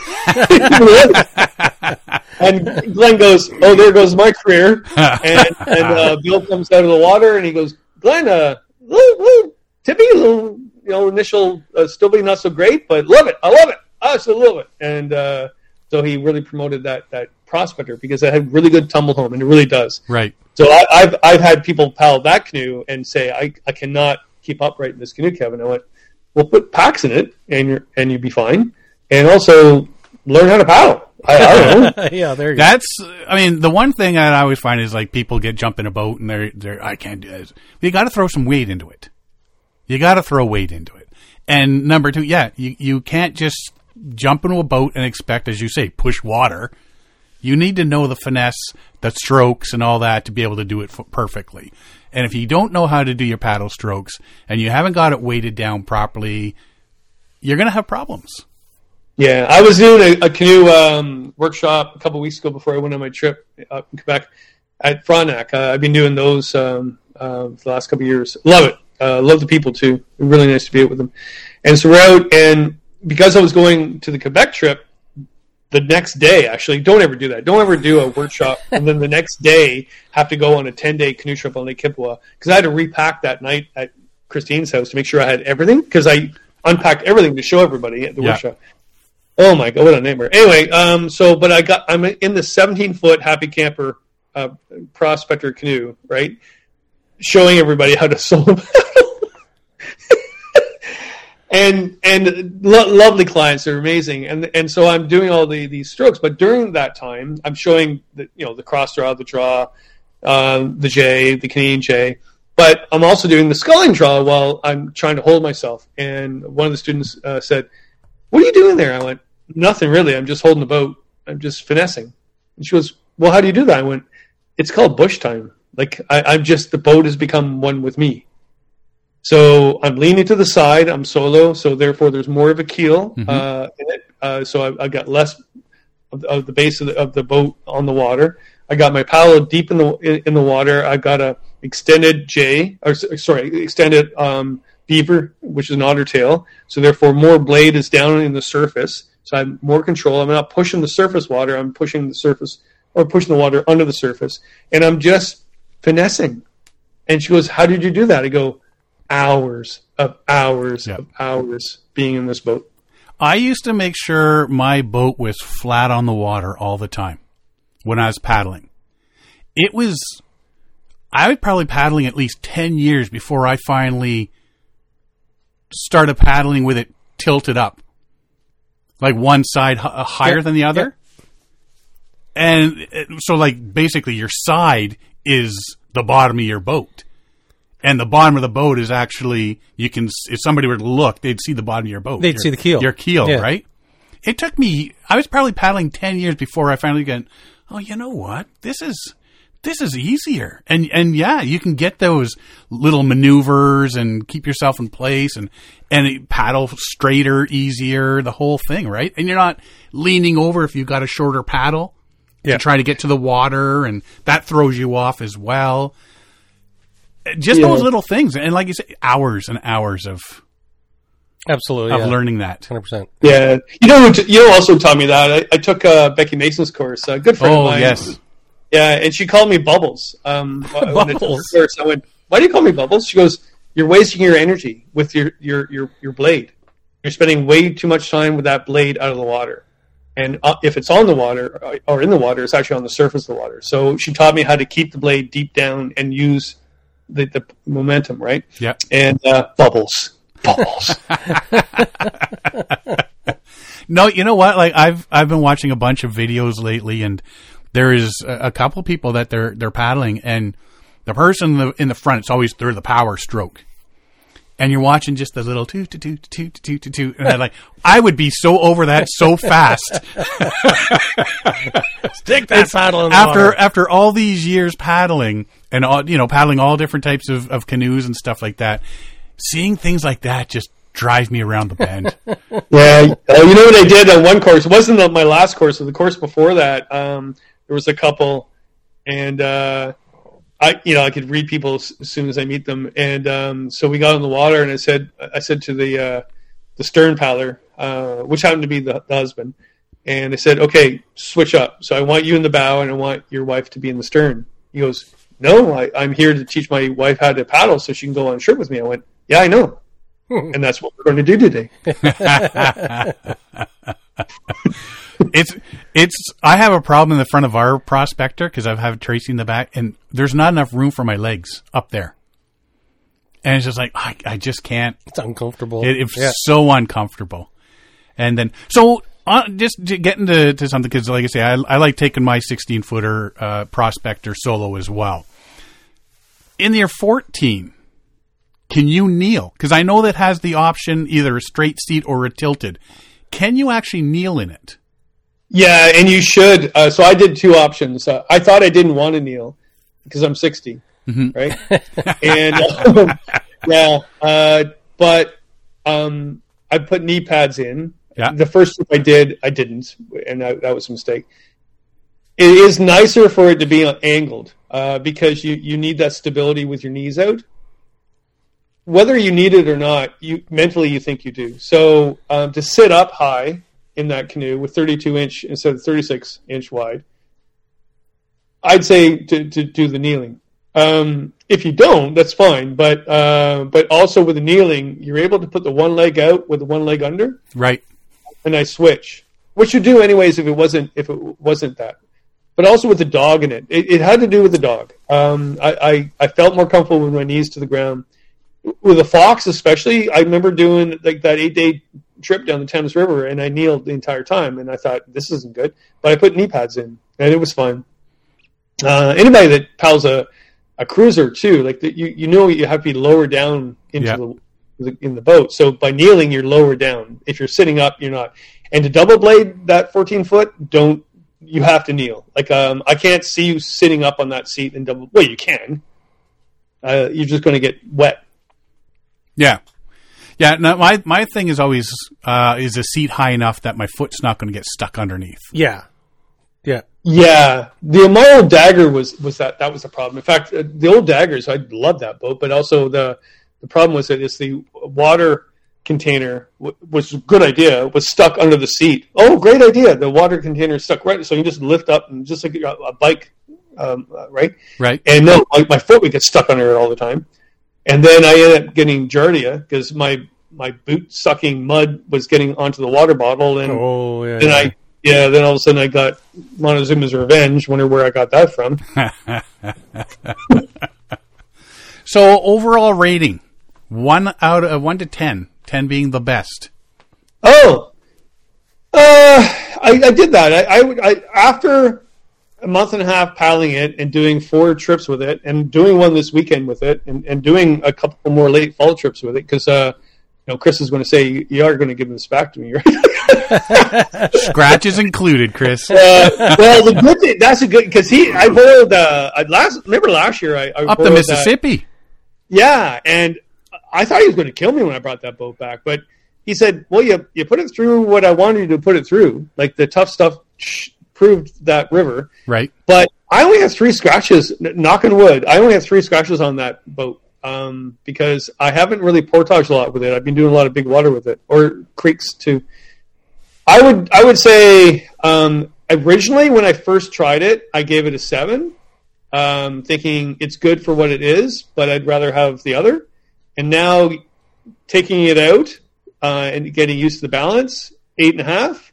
And Glenn goes, oh, there goes my career. And, and uh, Bill comes out of the water and he goes, Glenn, uh, little, little tippy, little, you know, initial uh, still be not so great, but love it. I love it. I still love it. And uh, so he really promoted that that prospector because it had really good tumble home, and it really does. Right. So I, I've I've had people paddle that canoe and say, I, I cannot keep upright in this canoe, Kevin. I went, well, put packs in it, and you're and you'd be fine. And also learn how to paddle. I, I don't know. Yeah, there you That's, I mean, the one thing that I always find is like people get jump in a boat and they're, they're I can't do this. You got to throw some weight into it. You got to throw weight into it. And number two, yeah, you, you can't just jump into a boat and expect, as you say, push water. You need to know the finesse, the strokes and all that to be able to do it f- perfectly. And if you don't know how to do your paddle strokes and you haven't got it weighted down properly, you're going to have problems. Yeah, I was doing a, a canoe um, workshop a couple of weeks ago before I went on my trip up in Quebec at Frontenac. Uh, I've been doing those um, uh, for the last couple of years. Love it. Uh, love the people, too. Really nice to be out with them. And so we're out, and because I was going to the Quebec trip, the next day, actually, don't ever do that. Don't ever do a workshop, and then the next day have to go on a ten-day canoe trip on Lake Kippawa. Because I had to repack that night at Christine's house to make sure I had everything, because I unpacked everything to show everybody at the Yeah. workshop. Oh my God, what a nightmare! Anyway, um, so but I got I'm in the seventeen foot Happy Camper uh, prospector canoe, right, showing everybody how to solo paddle, and and lo- lovely clients, they're amazing, and and so I'm doing all the these strokes, but during that time I'm showing the you know the cross draw, the draw, um, the J, the Canadian J. But I'm also doing the sculling draw while I'm trying to hold myself. And one of the students uh, said, what are you doing there? I went, nothing really. I'm just holding the boat. I'm just finessing. And she goes, well, how do you do that? I went, it's called bush time. Like, I, I'm just, the boat has become one with me. So I'm leaning to the side. I'm solo. So therefore, there's more of a keel Mm-hmm. uh, in it. Uh, so I, I've got less of, of the base of the, of the boat on the water. I got my paddle deep in the in, in the water. I've got a extended J, or sorry, extended um, beaver, which is an otter tail. So therefore, more blade is down in the surface. So I have more control. I'm not pushing the surface water. I'm pushing the surface, or pushing the water under the surface. And I'm just finessing. And she goes, how did you do that? I go, hours of hours Yep. of hours being in this boat. I used to make sure my boat was flat on the water all the time when I was paddling. It was, I was probably paddling at least ten years before I finally started paddling with it tilted up. Like one side h- higher Yep. than the other. Yep. And it, so like basically your side is the bottom of your boat. And the bottom of the boat is actually, you can, if somebody were to look, they'd see the bottom of your boat. They'd your, see the keel. Your keel, Yeah. right? It took me, I was probably paddling ten years before I finally got, oh, you know what? This is, this is easier. And, and yeah, you can get those little maneuvers and keep yourself in place and, and it paddle straighter, easier, the whole thing, right? And you're not leaning over if you've got a shorter paddle Yeah. to try to get to the water, and that throws you off as well. Just Yeah. those little things. And like you say, hours and hours of, Absolutely. of yeah. learning that. one hundred percent. Yeah. You know, who t- you know also taught me that. I, I took uh, Becky Mason's course. A good friend of Oh, mine. yes. Yeah, and she called me Bubbles. Um, when I took her Bubbles. course, I went, why do you call me Bubbles? She goes, you're wasting your energy with your, your, your, your blade. You're spending way too much time with that blade out of the water. And uh, if it's on the water or, or in the water, it's actually on the surface of the water. So she taught me how to keep the blade deep down and use the, the momentum, right? Yeah. And uh, Bubbles. Bubbles. No, you know what? Like I've I've been watching a bunch of videos lately, and there is a, a couple people that they're they're paddling, and the person in the, in the front, it's always they're the power stroke, and you're watching just the little toot toot toot toot toot toot toot, and I'm like, I would be so over that so fast. Stick that paddle in the after water. after all these years paddling and all, you know, paddling all different types of, of canoes and stuff like that, seeing things like that just drives me around the bend. Yeah, uh, you know what I did on one course? It wasn't the, my last course, but the course before that. Um, there was a couple, and uh, I, you know, I could read people as, as soon as I meet them, and um, so we got in the water, and I said, I said to the uh, the stern paddler, uh, which happened to be the, the husband. And they said, okay, switch up. So I want you in the bow and I want your wife to be in the stern. He goes, no, I, I'm here to teach my wife how to paddle so she can go on a trip with me. I went, yeah, I know. And that's what we're going to do today. it's, it's, I have a problem in the front of our Prospector because I have Tracy in the back and there's not enough room for my legs up there. And it's just like, I, I just can't. It's uncomfortable. It, it's yeah. so uncomfortable. And then, so uh, just to get into to something, because like I say, I, I like taking my sixteen footer uh, Prospector solo as well. In your fourteen, can you kneel? Because I know that has the option either a straight seat or a tilted. Can you actually kneel in it? Yeah, and you should. Uh, so I did two options. Uh, I thought I didn't want to kneel because I'm sixty, mm-hmm. right? and um, yeah, uh, but um, I put knee pads in. Yeah. The first trip I did, I didn't, and that, that was a mistake. It is nicer for it to be angled uh, because you, you need that stability with your knees out. Whether you need it or not, you mentally you think you do. So um, to sit up high in that canoe with thirty-two inch instead of thirty-six inch wide, I'd say to, to do the kneeling. Um, if you don't, that's fine. But uh, but also with the kneeling, you're able to put the one leg out with the one leg under. Right. And I switch, which you do anyways if it wasn't if it wasn't that. But also with the dog in it, it, it had to do with the dog. Um, I, I I felt more comfortable with my knees to the ground. With a fox, especially, I remember doing like that eight day trip down the Thames River, and I kneeled the entire time, and I thought this isn't good. But I put knee pads in, and it was fine. Uh, anybody that paddles a, a cruiser too, like the, you you know you have to be lower down into yeah. the, the in the boat. So by kneeling, you're lower down. If you're sitting up, you're not. And to double blade that fourteen foot, don't you have to kneel? Like um, I can't see you sitting up on that seat and double. Well, you can. Uh, you're just going to get wet. Yeah. Yeah, no, my my thing is always, uh, is a seat high enough that my foot's not going to get stuck underneath. Yeah. Yeah. Yeah. The my old Dagger was, was that, that was the problem. In fact, uh, the old Daggers, I love that boat, but also the, the problem was that it's the water container, w- was a good idea, was stuck under the seat. Oh, great idea. The water container is stuck right, so you just lift up and just like a, a bike, um, uh, right? Right. And no, my, my foot would get stuck under it all the time. And then I ended up getting giardia because my, my boot sucking mud was getting onto the water bottle, and oh, yeah, then yeah. I yeah then all of a sudden I got Montezuma's Revenge. Wonder where I got that from. So overall rating, one out of one to ten, ten being the best. Oh, uh, I, I did that. I, I, I after a month and a half paddling it and doing four trips with it and doing one this weekend with it and, and doing a couple more late fall trips with it because uh, you know, Chris is going to say you are going to give this back to me, right? Scratches included, Chris. Uh, well, the good thing, that's a good because he I borrowed uh, I last remember last year I, I up the borrowed Mississippi. That, yeah, and I thought he was going to kill me when I brought that boat back, but he said, "Well, you you put it through what I wanted you to put it through, like the tough stuff." Sh- proved that river, right? But I only have three scratches. Knock on wood, I only have three scratches on that boat um, because I haven't really portaged a lot with it. I've been doing a lot of big water with it, or creeks too. I would I would say um, originally when I first tried it, I gave it a seven, um, thinking it's good for what it is, but I'd rather have the other. And now taking it out uh, and getting used to the balance, eight and a half.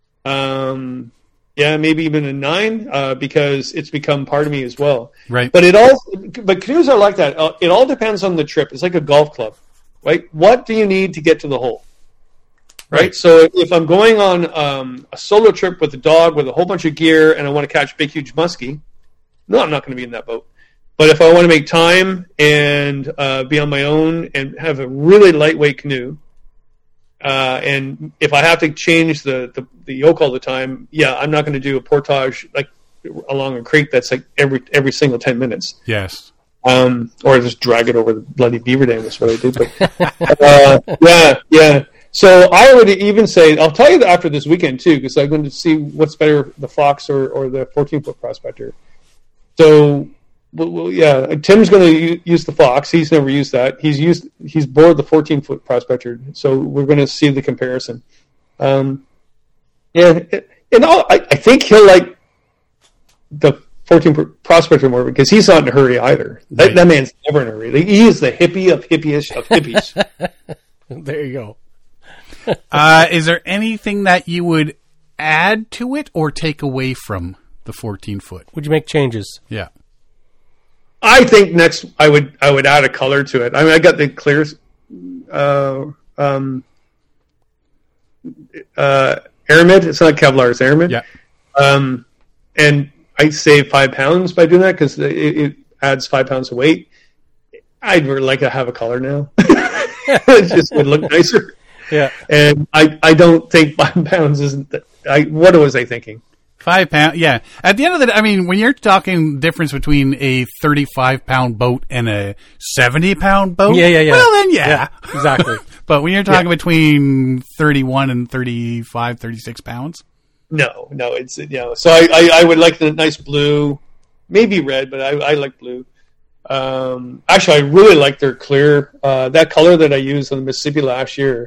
Um, Yeah, maybe even a nine uh, because it's become part of me as well. Right. But it all, but canoes are like that. Uh, it all depends on the trip. It's like a golf club, right? What do you need to get to the hole, right? right. So if I'm going on um, a solo trip with a dog with a whole bunch of gear and I want to catch big, huge muskie, no, I'm not going to be in that boat. But if I want to make time and uh, be on my own and have a really lightweight canoe, Uh, and if I have to change the, the, the yoke all the time, yeah, I'm not going to do a portage like along a creek that's like every every single ten minutes. Yes. Um, or just drag it over the bloody beaver dam. That's what I do. But uh, yeah, yeah. So I would even say, I'll tell you that after this weekend too, because I'm going to see what's better, the Fox or, or the fourteen foot Prospector. So well, well, yeah, Tim's going to use the Fox. He's never used that. He's used he's bored the fourteen foot Prospector, so we're going to see the comparison. Um, yeah, and all, I, I think he'll like the fourteen foot Prospector more because he's not in a hurry either. That, Right. that man's never in a hurry. Like, he is the hippie of hippie-ish of hippies. There you go. Uh, is there anything that you would add to it or take away from the fourteen foot? Would you make changes? Yeah. I think next I would I would add a color to it. I mean, I got the clear, uh, um, uh, Aramid. It's not Kevlar, it's Aramid. Yeah. Um, and I save five pounds by doing that because it, it adds five pounds of weight. I'd really like to have a color now. It just would look nicer. Yeah. And I, I don't think five pounds isn't. The, I what was I thinking? Five pound, yeah. At the end of the day, I mean, when you're talking difference between a thirty-five pound boat and a seventy pound boat, Yeah, yeah, yeah. well then, yeah. Exactly. But when you're talking between thirty-one and thirty-five, thirty-six pounds, No, no, it's you know. So I, I, I would like the nice blue, maybe red, but I, I like blue. Um, actually, I really like their clear. Uh, that color that I used on the Mississippi last year.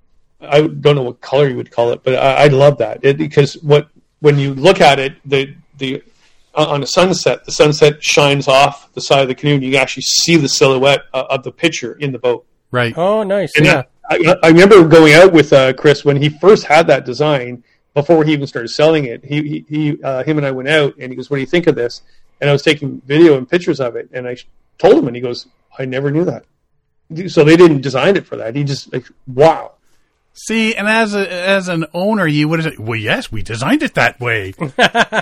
I don't know what color you would call it, but I, I love that it, because what when you look at it, the the on a sunset, the sunset shines off the side of the canoe, and you can actually see the silhouette uh, of the picture in the boat. right? Oh, nice. And Yeah. I, I remember going out with uh, Chris when he first had that design. Before he even started selling it, he, he, he uh, him and I went out, and he goes, "What do you think of this?" And I was taking video and pictures of it, and I told him, and he goes, "I never knew that." So they didn't design it for that. He just like, wow. See, and as a, as an owner, you would have said, well, yes, we designed it that way. uh,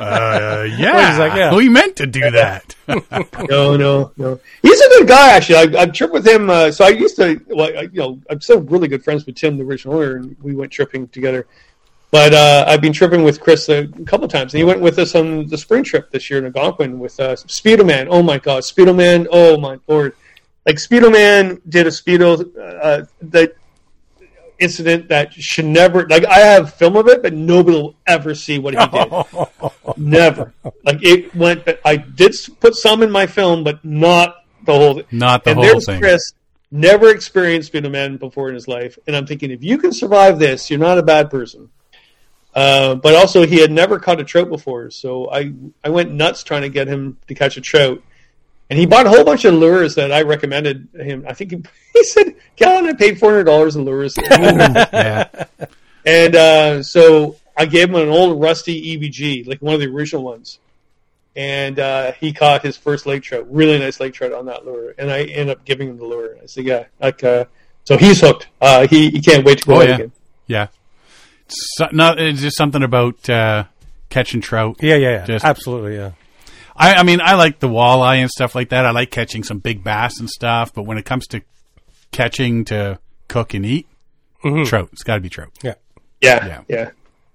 yeah, he's like, yeah. we meant to do that. No, no, no. He's a good guy, actually. I, I've tripped with him. Uh, so I used to, well, I, you know, I'm still really good friends with Tim, the original owner, and we went tripping together. But uh, I've been tripping with Chris a couple of times. And he went with us on the spring trip this year in Algonquin with uh, Speedo Man. Oh, my God. Speedo Man. Oh, my Lord. Like, Speedo Man did a Speedo uh, that incident that should never, like, I have film of it, but nobody will ever see what he did. Never. Like, it went, I did put some in my film, but not the whole thing. Not the and whole there's thing. Chris, never experienced Speedo Man before in his life. And I'm thinking, if you can survive this, you're not a bad person. Uh, but also, he had never caught a trout before, so I, I went nuts trying to get him to catch a trout. And he bought a whole bunch of lures that I recommended him. I think he, he said, Callan, I paid four hundred dollars in lures. Yeah. And uh, so I gave him an old rusty E B G, like one of the original ones. And uh, he caught his first lake trout, really nice lake trout on that lure. And I ended up giving him the lure. I said, yeah, like, uh, so he's hooked. Uh, he, he can't wait to go Oh, out yeah. again. Yeah. So, not, it's just something about uh, catching trout. Yeah, yeah, yeah. Just- Absolutely, yeah. I, I mean, I like the walleye and stuff like that. I like catching some big bass and stuff. But when it comes to catching to cook and eat, trout. It's got to be trout. Yeah. Yeah, Yeah. yeah.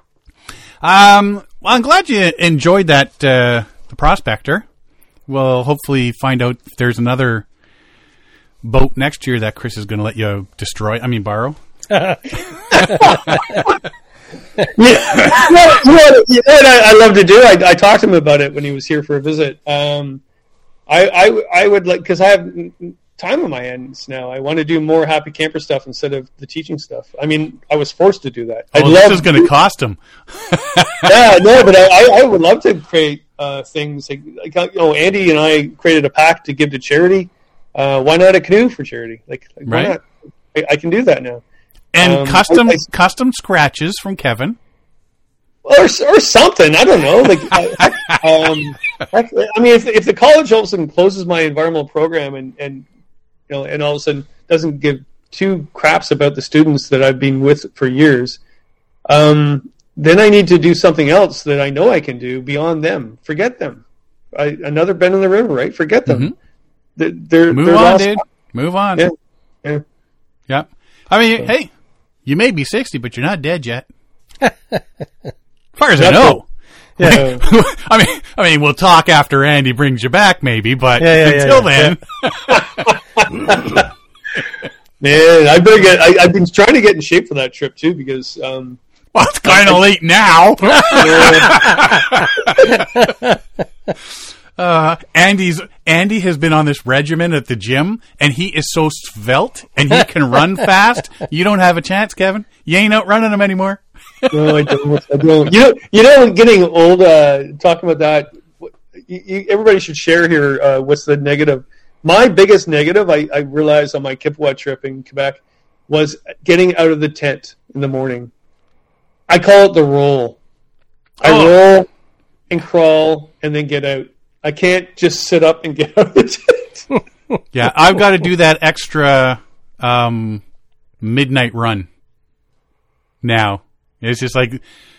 Um, well, I'm glad you enjoyed that, uh, the Prospector. We'll hopefully find out if there's another boat next year that Chris is going to let you destroy. I mean, borrow. Yeah, you know, you know, you know what I, I love to do? I, I talked to him about it when he was here for a visit. Um, I, I, I would like, because I have time on my hands now. I want to do more happy camper stuff instead of the teaching stuff. I mean, I was forced to do that. Oh, I'd this love is going to cost him. yeah, no, but I, I would love to create uh, things like, like, you know, Andy and I created a pack to give to charity. Uh, why not a canoe for charity? Like, like why Right. not? I, I can do that now. And Um, custom I- I- custom scratches from Kevin. or or something. I don't know. Like, I, um, I mean, if if the college all of a sudden closes my environmental program and and you know, and all of a sudden doesn't give two craps about the students that I've been with for years, um, then I need to do something else that I know I can do beyond them. Forget them. I, another bend in the river, right? Forget them. Mhm. They're, they're, Move they're on, lost- dude. Move on. Yeah, yeah. Yeah. I mean, hey, you may be sixty, but you're not dead yet. As far as I That's know. Yeah. I mean, I mean, we'll talk after Andy brings you back, maybe. But Yeah, yeah, until yeah, then, Man, I better get. I, I've been trying to get in shape for that trip too because. Um, well, it's kind of late now. Uh, Andy's Andy has been on this regimen at the gym, and he is so svelte, and he can run fast. You don't have a chance, Kevin. You ain't outrunning him anymore. No, I don't. I don't. You know, you know, getting old. Uh, talking about that, you, you, everybody should share here. Uh, what's the negative? My biggest negative, I, I realized on my Kippawa trip in Quebec, was getting out of the tent in the morning. I call it the roll. I Oh. roll and crawl and then get out. I can't just sit up and get out of the tent. Yeah, I've got to do that extra um, midnight run now. It's just like,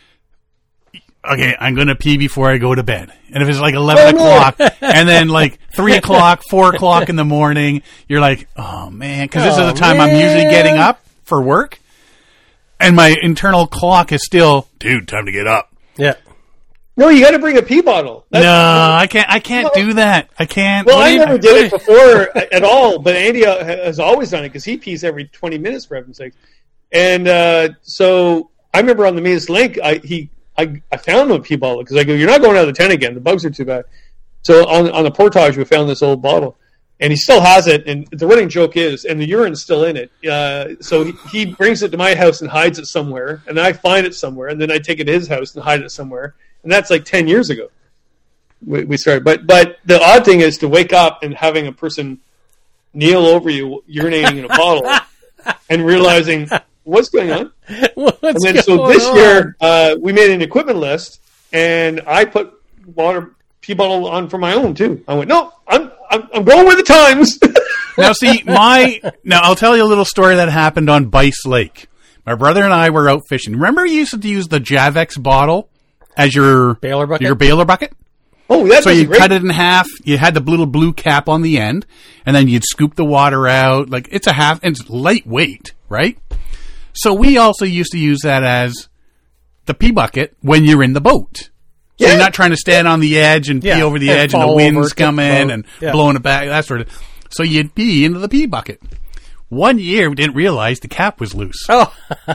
okay, I'm going to pee before I go to bed. And if it's like eleven Oh, no. o'clock, and then like three o'clock, four o'clock in the morning, you're like, oh, man, because this Oh, is the time I'm usually man. getting up for work. And my internal clock is still, dude, time to get up. Yeah. No, you got to bring a pee bottle. That's- No, I can't. I can't Well- do that. I can't. Well, What do I you- never did it before at all, but Andy uh, has always done it because he pees every twenty minutes, for heaven's sake. And uh, so I remember on the Midas Link, I he I, I found him a pee bottle because I go, you're not going out of the tent again. The bugs are too bad. So on on the portage, we found this old bottle, and he still has it. And the running joke is, and the urine's still in it. Uh, so he, he brings it to my house and hides it somewhere, and then I find it somewhere, and then I take it to his house and hide it somewhere. And that's like ten years ago. We, we started, but but the odd thing is to wake up and having a person kneel over you, urinating in a bottle, and realizing what's going on. What's And then so going this on? year uh, we made an equipment list, and I put water pee bottle on for my own too. I went, no, I'm I'm, I'm going with the times. Now, see, my now I'll tell you a little story that happened on Bice Lake. My brother and I were out fishing. Remember, you used to use the Javex bottle as your Baler bucket? your baler bucket. Oh, that's So you great. cut it in half. You had the little blue cap on the end, and then you'd scoop the water out. Like it's a half, and it's lightweight, right? So we also used to use that as the pee bucket when you're in the boat. So Yeah. you're not trying to stand on the edge and Yeah, pee over the and edge, and the fall over, wind's tip the coming boat. and Yeah. blowing it back, that sort of. So you'd pee into the pee bucket. One year, we didn't realize the cap was loose. Oh,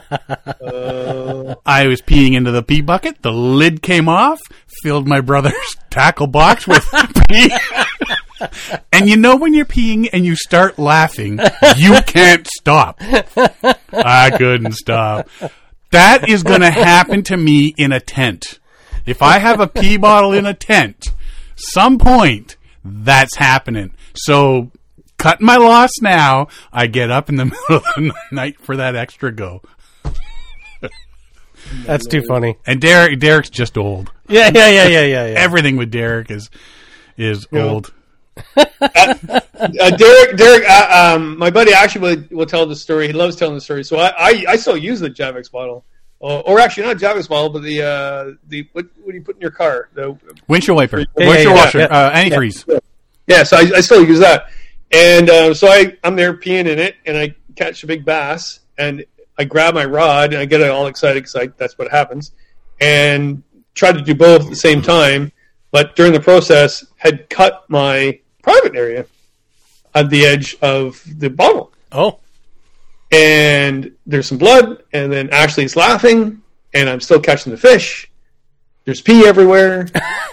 I was peeing into the pee bucket. The lid came off, filled my brother's tackle box with pee. And you know when you're peeing and you start laughing, you can't stop. I couldn't stop. That is going to happen to me in a tent. If I have a pee bottle in a tent, some point, that's happening. So, cut my loss now. I get up in the middle of the night for that extra go. that's too funny. And Derek, Derek's just old. Yeah, yeah, yeah, yeah, yeah. yeah. Everything with Derek is is old. uh, Derek, Derek, uh, um, my buddy actually will, will tell the story. He loves telling the story. So I, I, I still use the Javex bottle, or, or actually not Javex bottle, but the uh, the what, what do you put in your car? The Windshield wiper, Yeah, yeah, windshield yeah, washer, yeah. uh, antifreeze. yeah. So I, I still use that, and uh, so I I'm there peeing in it, and I catch a big bass, and I grab my rod, and I get all excited because that's what happens, and try to do both at the same time. But during the process, had cut my private area at the edge of the bottle. Oh, And there's some blood, and then Ashley's laughing, and I'm still catching the fish. There's pee everywhere.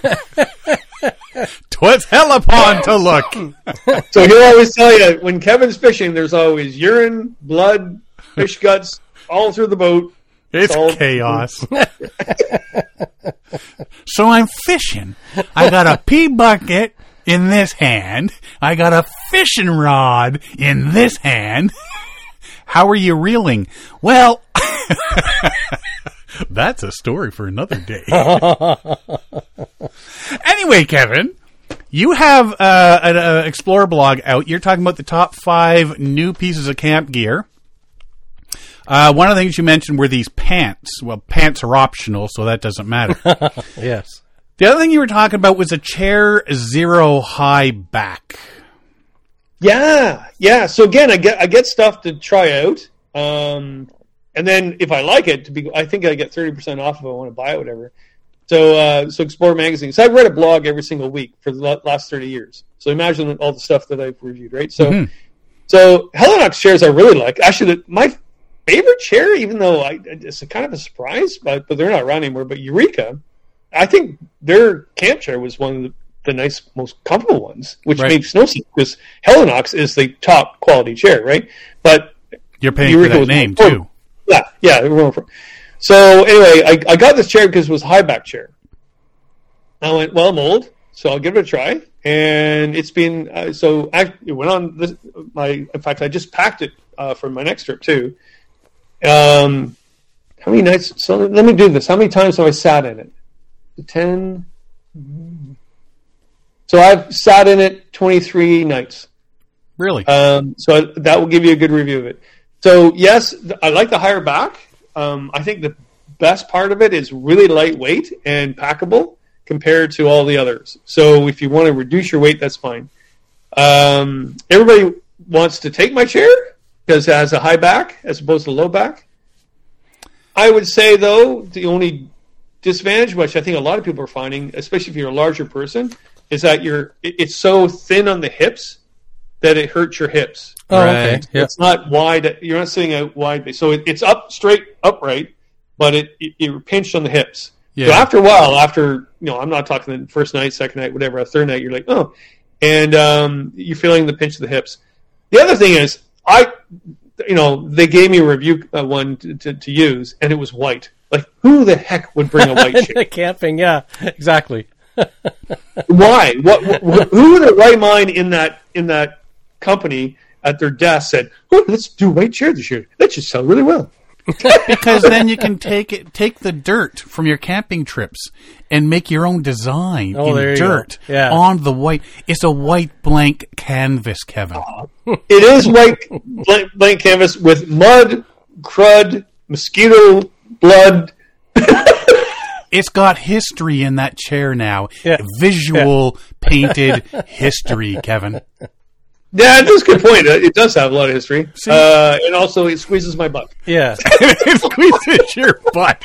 Twas hell upon to look. So he'll always tell you, when Kevin's fishing, there's always urine, blood, fish guts, all through the boat. It's all- chaos. So I'm fishing. I got a pee bucket in this hand. I got a fishing rod in this hand. How are you reeling? Well, that's a story for another day. Anyway, Kevin, you have uh, an uh, Explorer blog out. You're talking about the top five new pieces of camp gear. Uh, one of the things you mentioned were these pants. Well, pants are optional, so that doesn't matter. yes. The other thing you were talking about was a Chair Zero high back. Yeah, yeah. So again, I get I get stuff to try out, um, and then if I like it, to be, I think I get thirty percent off if I want to buy it, whatever. So, uh, so Explorer magazine. So I've read a blog every single week for the last thirty years. So imagine all the stuff that I've reviewed, right? So, Mhm. so Helinox chairs I really like. Actually, the, my favorite chair, even though I, it's a kind of a surprise, but but they're not around anymore. But Eureka, I think their camp chair was one of the the nice, most comfortable ones, which Right. makes no sense because Helinox is the top quality chair, right? But You're paying Eureka for that was name more too. Yeah, yeah. we were for- So anyway, I, I got this chair because it was a high back chair. I went, well, I'm old, so I'll give it a try. And it's been uh, so. I it went on this. My in fact, I just packed it uh, for my next trip too. Um, how many nights? So let me do this. How many times have I sat in it? Ten. So I've sat in it twenty-three nights. Really? Um, so that will give you a good review of it. So yes, I like the higher back. Um, I think the best part of it is really lightweight and packable compared to all the others. So if you want to reduce your weight, that's fine. Um, everybody wants to take my chair because it has a high back as opposed to low back. I would say, though, the only disadvantage, which I think a lot of people are finding, especially if you're a larger person, is that you're it- it's so thin on the hips that it hurts your hips. Oh, Right. okay. Yeah. It's not wide. You're not sitting out wide. So it, it's up straight, upright, but it, it you're pinched on the hips. So Yeah. after a while, after you know, I'm not talking the first night, second night, whatever, a third night, you're like, oh, and um, you're feeling the pinch of the hips. The other thing is, I, you know, they gave me a review uh, one to, to, to use, and it was white. Like, who the heck would bring a white chair? Camping, yeah, exactly. Why? What, what? Who in their right mind in that in that company at their desk said, "Oh, let's do white chair this year. That should sell really well." Because then you can take it, take the dirt from your camping trips and make your own design Oh, there in you dirt go. Yeah. on the white. It's a white blank canvas, Kevin. It is white blank, blank canvas with mud, crud, mosquito blood. It's got history in that chair now. Yeah. Visual painted history, Kevin. Yeah, that's a good point. It it does have a lot of history, uh, and also it squeezes my butt. Yeah. It squeezes your butt.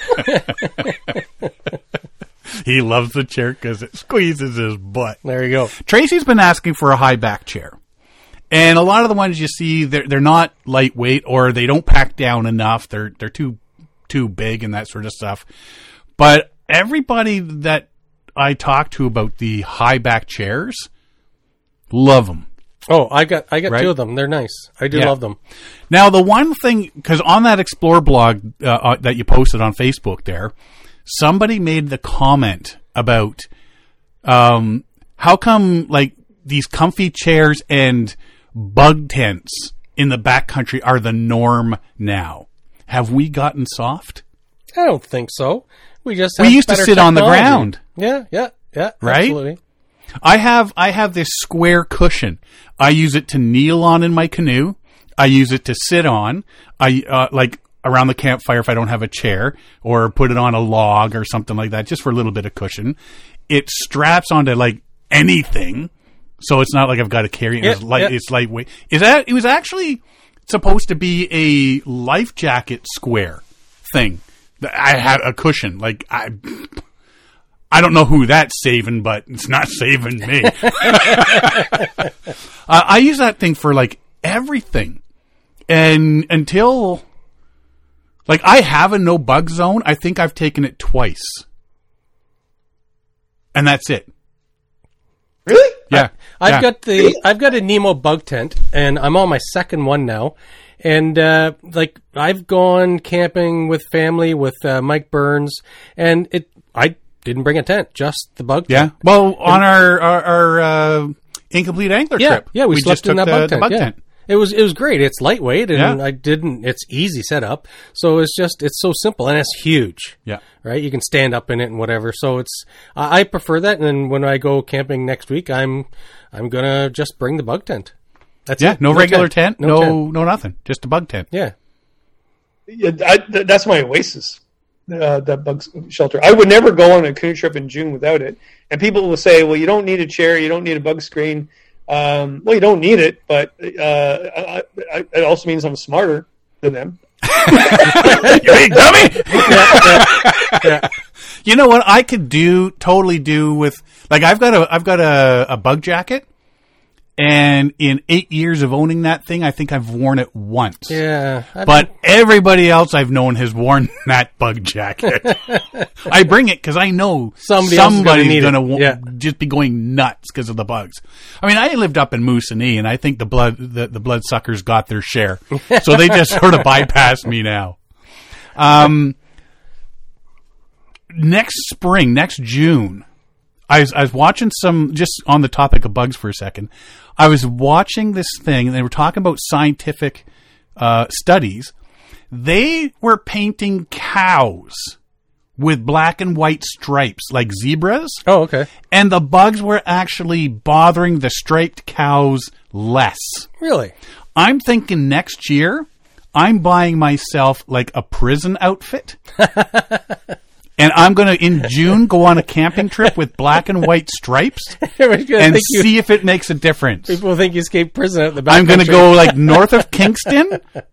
He loves the chair because it squeezes his butt. There you go. Tracy's been asking for a high back chair. And a lot of the ones you see, they're, they're not lightweight or they don't pack down enough. They're they're too too big and that sort of stuff. But everybody that I talk to about the high back chairs love them. Oh, I got I got Right? two of them. They're nice. I do Yeah. love them. Now, the one thing, because on that Explore blog uh, uh, that you posted on Facebook there, somebody made the comment about um, how come, like, these comfy chairs and bug tents in the backcountry are the norm now. Have we gotten soft? I don't think so. We just We have used to better sit on the technology. ground. Yeah, yeah, yeah. Right? Absolutely. I have I have this square cushion. I use it to kneel on in my canoe. I use it to sit on. I uh, like around the campfire if I don't have a chair, or put it on a log or something like that, just for a little bit of cushion. It straps onto like anything, so it's not like I've got to carry it. Yeah, It's light. yeah. It's lightweight. Is that? It was actually supposed to be a life jacket square thing. I had a cushion. Like I. I don't know who that's saving, but it's not saving me. uh, I use that thing for like everything. And until, like, I have a no bug zone, I think I've taken it twice. And that's it. Really? Yeah. I've yeah. got the I've got a Nemo bug tent, and I'm on my second one now. And uh, like I've gone camping with family with uh, Mike Burns, and it I didn't bring a tent, just the bug Yeah. tent. Well, on our, our, our uh, incomplete angler Yeah, trip. yeah, we, slept just in took that the, bug the tent. bug yeah. tent. It was it was great. It's lightweight, and Yeah. I didn't. It's easy setup, so it's just it's so simple, and it's huge. Yeah. Right, you can stand up in it and whatever. So it's I I prefer that. And then when I go camping next week, I'm I'm gonna just bring the bug tent. That's Yeah. it. No, regular tent. No No, tent. no nothing. Just a bug tent. Yeah. Yeah, I, th- that's my oasis. Uh, that bug shelter. I would never go on a canoe trip in June without it. And people will say, "Well, you don't need a chair. You don't need a bug screen." Um, well, you don't need it, but uh, I, I, it also means I'm smarter than them. Hey, dummy! You know what I could do, totally do with, like, I've got a, I've got a, a bug jacket, and in eight years of owning that thing, I think I've worn it once. Yeah. I But everybody else I've known has worn that bug jacket. I bring it because I know Somebody else is gonna somebody's need it. going to Yeah. just be going nuts because of the bugs. I mean, I lived up in Moosonee, and I think the blood the, the bloodsuckers got their share, so they just sort of bypassed me now. Um, next spring, next June, I was, I was watching some, just on the topic of bugs for a second. I was watching this thing, and they were talking about scientific uh, studies. They were painting cows with black and white stripes, like zebras. Oh, okay. And the bugs were actually bothering the striped cows less. Really? I'm thinking next year, I'm buying myself like a prison outfit. And I'm going to, in June, go on a camping trip with black and white stripes and see you, if it makes a difference. People think you escaped prison at the back. I'm going to go like north of Kingston.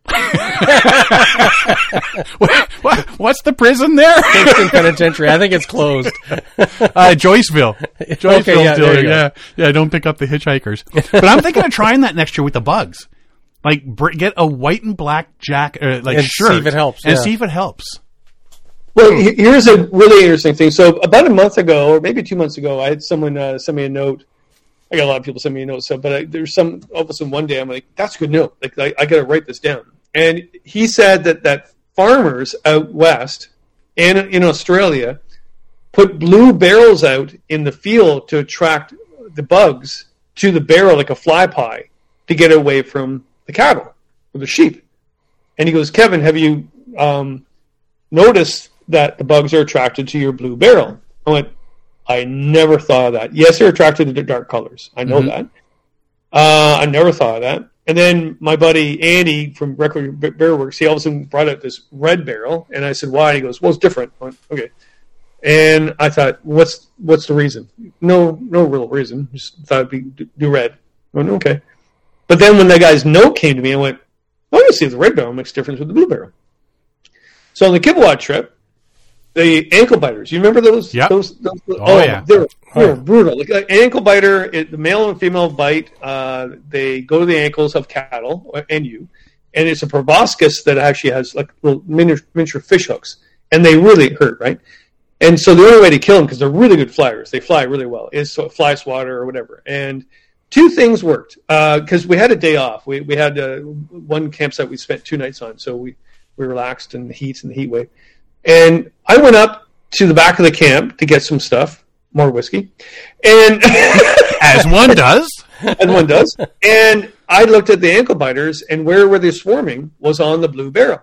what, what, what's the prison there? Kingston Penitentiary. I think it's closed. uh, Joyceville. Joyceville. Okay, yeah, still, yeah, yeah. Don't pick up the hitchhikers. But I'm thinking of trying that next year with the bugs. Like, br- get a white and black jacket, uh, like and shirt, see if it helps, and yeah. see if it helps. Well, here's a really interesting thing. So about a month ago, or maybe two months ago, I had someone uh, send me a note. I got a lot of people send me a note. So, but I, there's some all of a sudden one day I'm like, that's a good note. Like I, I got to write this down. And he said that that farmers out west and in Australia put blue barrels out in the field to attract the bugs to the barrel like a fly pie to get away from the cattle or the sheep. And he goes, Kevin, have you um, noticed that the bugs are attracted to your blue barrel? I went, I never thought of that. Yes, they're attracted to the dark colors. I know mm-hmm. that. Uh, I never thought of that. And then my buddy Andy from Record Barrel Works, he all of a sudden brought out this red barrel, and I said, why? He goes, well, it's different. I went, okay. And I thought, what's what's the reason? No, no real reason. Just thought it'd be do red. I went, okay. But then when that guy's note came to me, I went, oh, you see, the red barrel makes a difference with the blue barrel. So on the Kibbewatt trip, the ankle biters, you remember those? Yep. Those, those, oh, oh, yeah. They're, they're oh. brutal. Like an ankle biter, it, the male and female bite, uh, they go to the ankles of cattle and you, and it's a proboscis that actually has like little miniature, miniature fish hooks, and they really hurt, right? And so the only way to kill them, because they're really good flyers, they fly really well, is so fly swatter or whatever. And two things worked, because uh, we had a day off. We we had uh, one campsite we spent two nights on, so we, we relaxed in the heat and the heat wave. And I went up to the back of the camp to get some stuff, more whiskey, and as one does, as one does. And I looked at the ankle biters, and where were they swarming was on the blue barrel.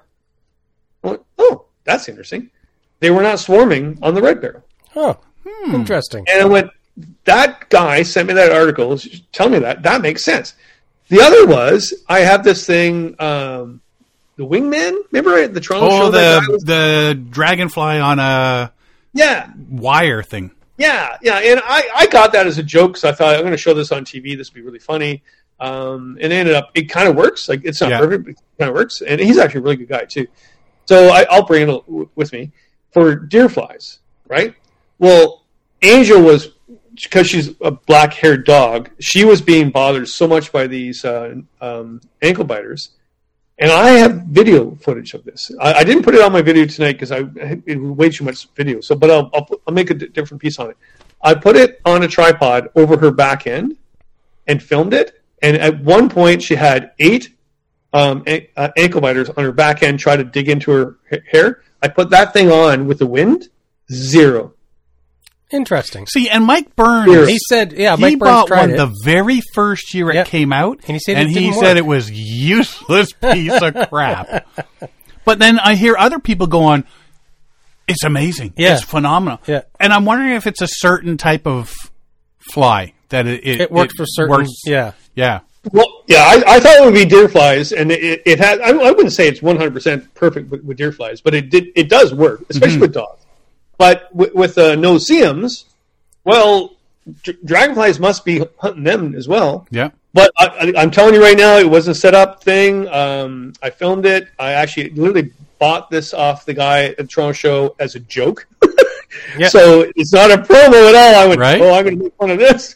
I went, oh, that's interesting. They were not swarming on the red barrel. Oh, hmm. Interesting. And I went, that guy sent me that article. Tell me that. That makes sense. The other was, I have this thing. Um, The Wingman? Remember the Toronto oh, show? the was... the dragonfly on a yeah wire thing. Yeah, yeah. And I, I got that as a joke because I thought I'm going to show this on T V. This would be really funny. Um, and it ended up, it kind of works. Like it's not yeah. perfect, but it kind of works. And he's actually a really good guy too. So I, I'll bring it with me for deer flies, right? Well, Angel was, because she's a black-haired dog, she was being bothered so much by these uh, um, ankle biters. And I have video footage of this. I, I didn't put it on my video tonight because I it was way too much video. So, but I'll I'll, put, I'll make a d- different piece on it. I put it on a tripod over her back end and filmed it. And at one point, she had eight um, a- uh, ankle biters on her back end try to dig into her ha- hair. I put that thing on with the wind. Zero. Interesting. See, and Mike Burns, he said, "Yeah, he Mike Burns bought tried one it. the very first year yep. it came out, and he said, and it, he didn't said work. it was useless piece of crap." But then I hear other people go on, "It's amazing, yeah. it's phenomenal," yeah. and I'm wondering if it's a certain type of fly that it it, it works it for certain. Works. Yeah, yeah. Well, yeah, I, I thought it would be deer flies, and it, it had. I, I wouldn't say it's one hundred percent perfect with, with deer flies, but it did. It does work, especially mm-hmm. with dogs. But with, with uh, no-see-ums, well, d- dragonflies must be hunting them as well. Yeah. But I, I, I'm telling you right now, it wasn't a set-up thing. Um, I filmed it. I actually literally bought this off the guy at the Toronto show as a joke. yeah. So it's not a promo at all. I went, right? oh, I'm going to make fun of this.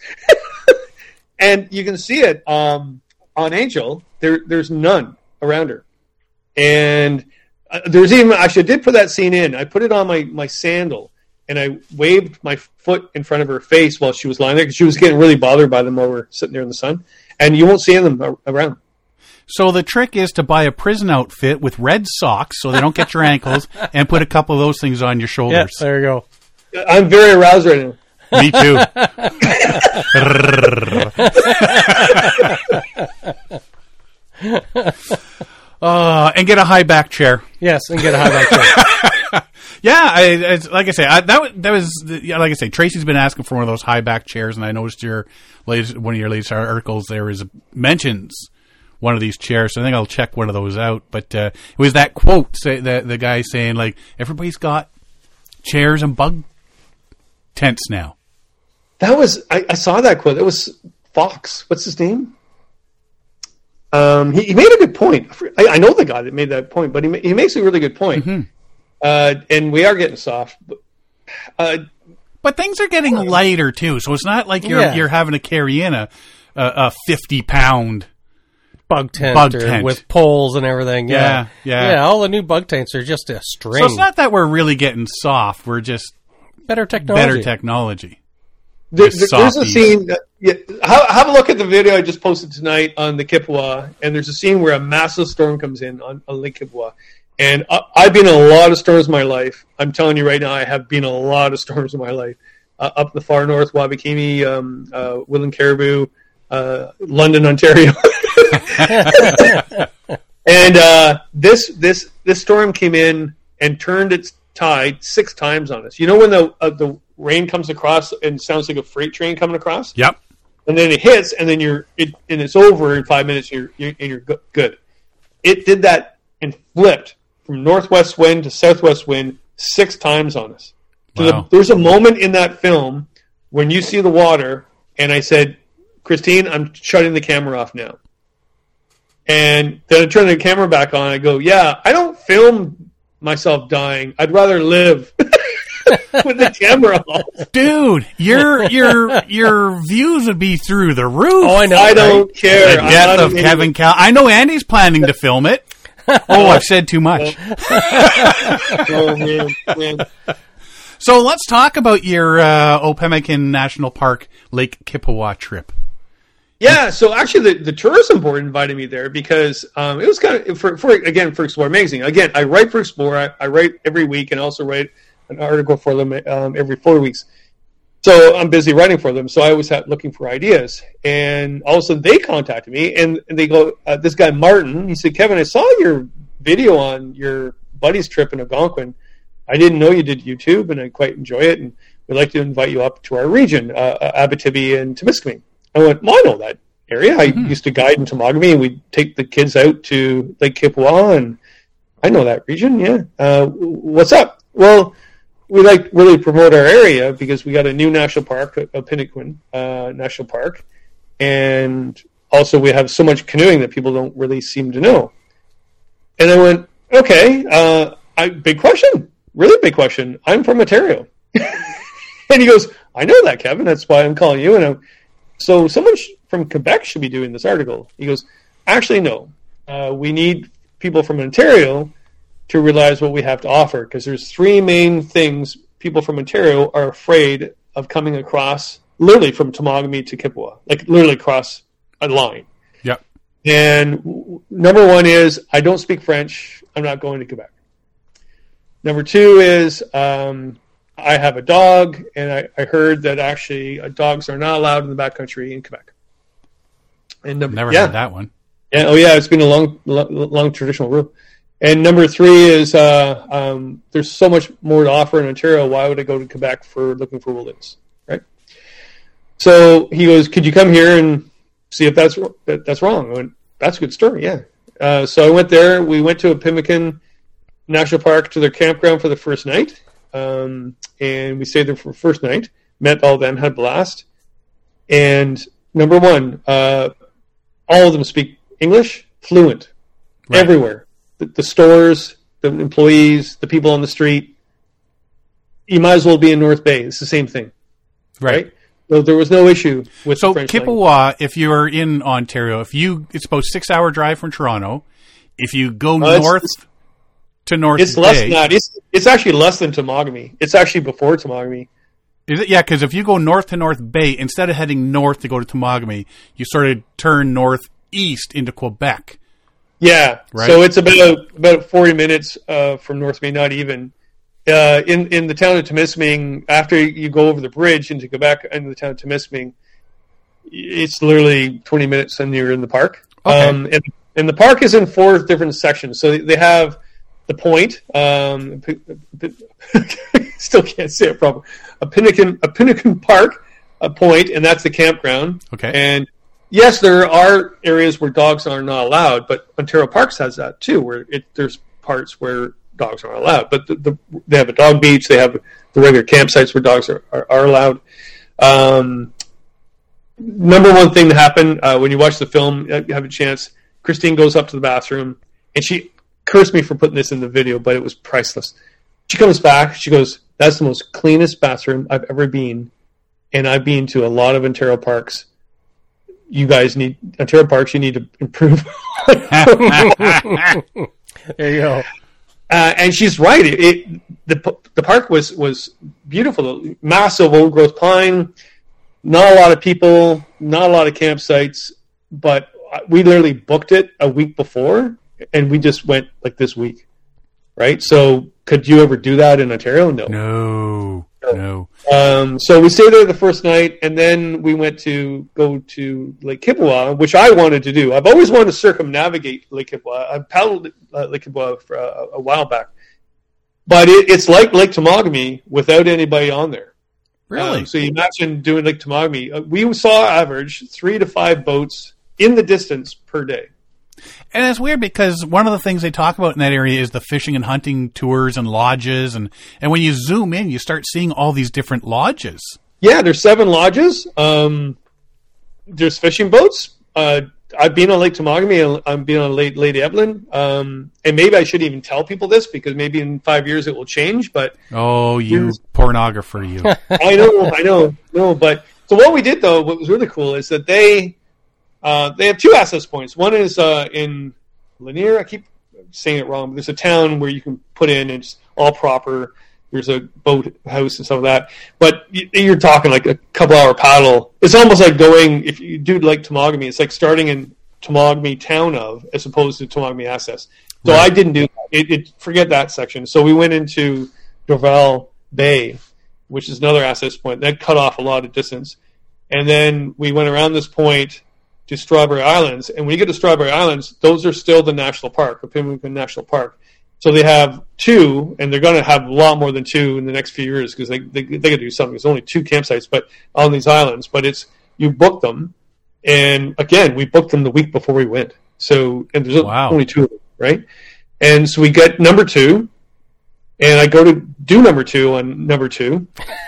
And you can see it um, on Angel. There, there's none around her. And uh, there's even, actually, I did put that scene in. I put it on my, my sandal. and I waved my foot in front of her face while she was lying there because she was getting really bothered by them while we're sitting there in the sun. And you won't see them a- around. So the trick is to buy a prison outfit with red socks so they don't get your ankles, and put a couple of those things on your Yeah, shoulders. there you go. I'm very aroused right now. Me too. uh, and get a high back chair. Yes, and get a high back chair. Yeah, I, it's, like I say, I, that was, that was yeah, like I say, Tracy's been asking for one of those high back chairs, and I noticed your latest one of your latest articles there is mentions one of these chairs, so I think I'll check one of those out. But uh, it was that quote, say, the the guy saying like everybody's got chairs and bug tents now. That was I, I saw that quote. It was Fox. What's his name? Um, he, he made a good point. I, I know the guy that made that point, but he he makes a really good point. Mm-hmm. Uh, and we are getting soft. But, uh, but things are getting lighter too, so it's not like you're Yeah. you're having to carry in a a, a fifty pound Bug tent, Bug or tent. with poles and everything. Yeah. Yeah, yeah. Yeah, all the new bug tents are just a string. So it's not that we're really getting soft; we're just better technology. better technology. There, With there- there's a softies. scene. That, yeah, have, have a look at the video I just posted tonight on the Kippawa, and there's a scene where a massive storm comes in on, on Lake Kippawa. And I, I've been in a lot of storms in my life. I'm telling you right now, I have been in a lot of storms in my life. Uh, up the far north, Wabakimi, um, uh, Woodland Caribou, uh, London, Ontario. And uh, this this this storm came in and turned its tide six times on us. You know when the uh, the rain comes across and sounds like a freight train coming across, Yep. and then it hits, and then you're it, and it's over in five minutes. You're, you're and you're go- good. It did that and flipped from northwest wind to southwest wind six times on us. So Wow. the, there's a moment in that film when you see the water, and I said, Christine, I'm shutting the camera off now. And then I turn the camera back on. I go, yeah, I don't film myself dying. I'd rather live with the camera off. Dude, your your your views would be through the roof. Oh, I know. I right? don't care. The I'm death not of an Kevin idiot. Cal. I know Andy's planning to film it. Oh, I've said too much. Oh, man, man. So let's talk about your uh, Opemican National Park Lake Kippawa trip. Yeah, so actually, the, the tourism board invited me there because um, it was kind of for, for again for Explore Magazine. Again, I write for Explore. I, I write every week and also write an article for them um, every four weeks. So I'm busy writing for them. So I was ha- looking for ideas, and all of a sudden they contacted me and, and they go, uh, "This guy Martin," he said, "Kevin, I saw your video on your buddy's trip in Algonquin. I didn't know you did YouTube, and I quite enjoy it, and we'd like to invite you up to our region, uh, Abitibi and Temiskaming." I went, well, I know that area. I mm-hmm. used to guide in Temagami, and we'd take the kids out to Lake Kippawa, and I know that region, yeah. Uh, what's up? Well, we like really promote our area because we got a new national park, Opiniquin uh, National Park, and also we have so much canoeing that people don't really seem to know. And I went, okay, uh, I, big question, really big question. I'm from Ontario. And he goes, I know that, Kevin. That's why I'm calling you. And I'm, so someone sh- from Quebec should be doing this article. He goes, actually, no. Uh, we need people from Ontario to realize what we have to offer because there's three main things people from Ontario are afraid of coming across, literally from Temagami to Kippawa, like literally across a line. Yep. And w- number one is, I don't speak French. I'm not going to Quebec. Number two is, um, I have a dog, and I, I heard that actually uh, dogs are not allowed in the backcountry in Quebec. And number, Never yeah. heard that one. Yeah, oh yeah, it's been a long, long, long traditional rule. And number three is uh, um, there's so much more to offer in Ontario. Why would I go to Quebec for looking for wilderness, right? So he goes, could you come here and see if that's that, that's wrong? I went, that's a good story, yeah. Uh, so I went there. We went to Opimican National Park to their campground for the first night. Um, and we stayed there for the first night, met all of them, had a blast. And number one, uh, all of them speak English, fluent, right. Everywhere. The, the stores, the employees, the people on the street. You might as well be in North Bay. It's the same thing. Right. right? So there was no issue with so the French Kippawa, language. if you're in Ontario, if you, it's about a six hour drive from Toronto. If you go Uh, north it's, to North It's Bay. less than that. It's it's actually less than Temagami. It's actually before Temagami. Is it? Yeah, because if you go north to North Bay, instead of heading north to go to Temagami, you sort of turn northeast into Quebec. Yeah. Right. So it's about about forty minutes uh, from North Bay, not even. Uh, in in the town of Temiskaming, after you go over the bridge into Quebec into the town of Temiskaming, it's literally twenty minutes and you're in the park. Okay. Um, and, and the park is in four different sections. So they have the Point. Um, still can't say it properly. A Pinnakin, a Pinnakin Park, a Point, and that's the campground. Okay. And yes, there are areas where dogs are not allowed, but Ontario Parks has that too, where it, there's parts where dogs aren't allowed. But the, the, they have a dog beach. They have the regular campsites where dogs are, are, are allowed. Um, number one thing to happen uh, when you watch the film, you have a chance, Christine goes up to the bathroom, and she cursed me for putting this in the video, but it was priceless. She comes back. She goes, "That's the most cleanest bathroom I've ever been, and I've been to a lot of Ontario parks. You guys need Ontario parks. You need to improve." There you go. Uh, and she's right. It, it the the park was was beautiful, massive old growth pine. Not a lot of people, not a lot of campsites, but we literally booked it a week before, and we just went like this week, right? So, could you ever do that in Ontario? No. No. No. Um, so we stayed there the first night, and then we went to go to Lake Kippawa, which I wanted to do. I've always wanted to circumnavigate Lake Kippawa. I paddled uh, Lake Kippawa for a, a while back, but it, it's like Lake Temagami without anybody on there. Really? Um, so you imagine doing Lake Temagami. Uh, we saw average three to five boats in the distance per day. And it's weird because one of the things they talk about in that area is the fishing and hunting tours and lodges. And, and when you zoom in, you start seeing all these different lodges. Yeah, there's seven lodges. Um, there's fishing boats. Uh, I've been on Lake Temagami. I've been on Lake, Lady Evelyn. Um, and maybe I shouldn't even tell people this because maybe in five years it will change. But Oh, you Yes. pornographer, you. I know, I know. No, but so what we did, though, what was really cool is that they uh, they have two access points. One is uh, in Lanier. I keep saying it wrong, but there's a town where you can put in, and it's all proper. There's a boat house and stuff like that. But you're talking like a couple hour paddle. It's almost like going, if you do like Temagami, it's like starting in Temagami town of, as opposed to Temagami access. So Right. I didn't do that. It, it, forget that section. So we went into Dorval Bay, which is another access point. That cut off a lot of distance. And then we went around this point to Strawberry Islands. And when you get to Strawberry Islands, those are still the national park, the Pimlico National Park. So they have two, and they're going to have a lot more than two in the next few years because they they, they got to do something. There's only two campsites, but on these islands. But it's you book them, and again, we booked them the week before we went. So and there's Wow. only two of them, right? And so we get number two, and I go to do number two on number two,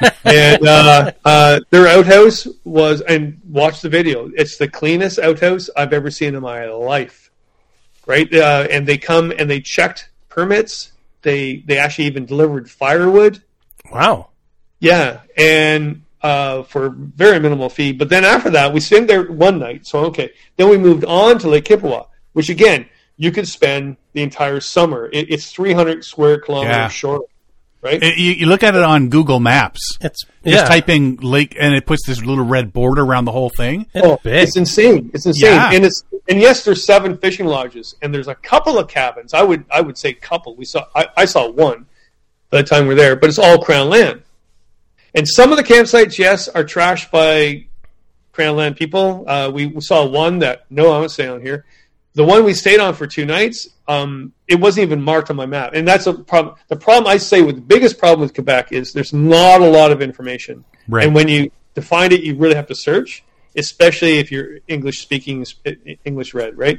and uh, uh, their outhouse was, and watch the video. It's the cleanest outhouse I've ever seen in my life, right? Uh, and they come and they checked permits. They they actually even delivered firewood. Wow. Yeah, and uh, for very minimal fee. But then after that, we stayed there one night. So okay, then we moved on to Lake Kippawa, which again you could spend the entire summer. It, it's three hundred square kilometers Yeah. short, right? It- you, you look at it on Google Maps. It's Just yeah. typing lake, and it puts this little red border around the whole thing. It's Oh, big. it's insane. It's insane. Yeah. And it's and yes, there's seven fishing lodges, and there's a couple of cabins. I would I would say couple. We saw I, I saw one by the time we we're there, but it's all Crown land. And some of the campsites, yes, are trashed by Crown land people. Uh, we saw one that no, I won't stay on here. The one we stayed on for two nights, um, it wasn't even marked on my map, and that's a problem. The problem I say with the biggest problem with Quebec is there's not a lot of information, Right. and when you define it, you really have to search, especially if you're English speaking, English read, right?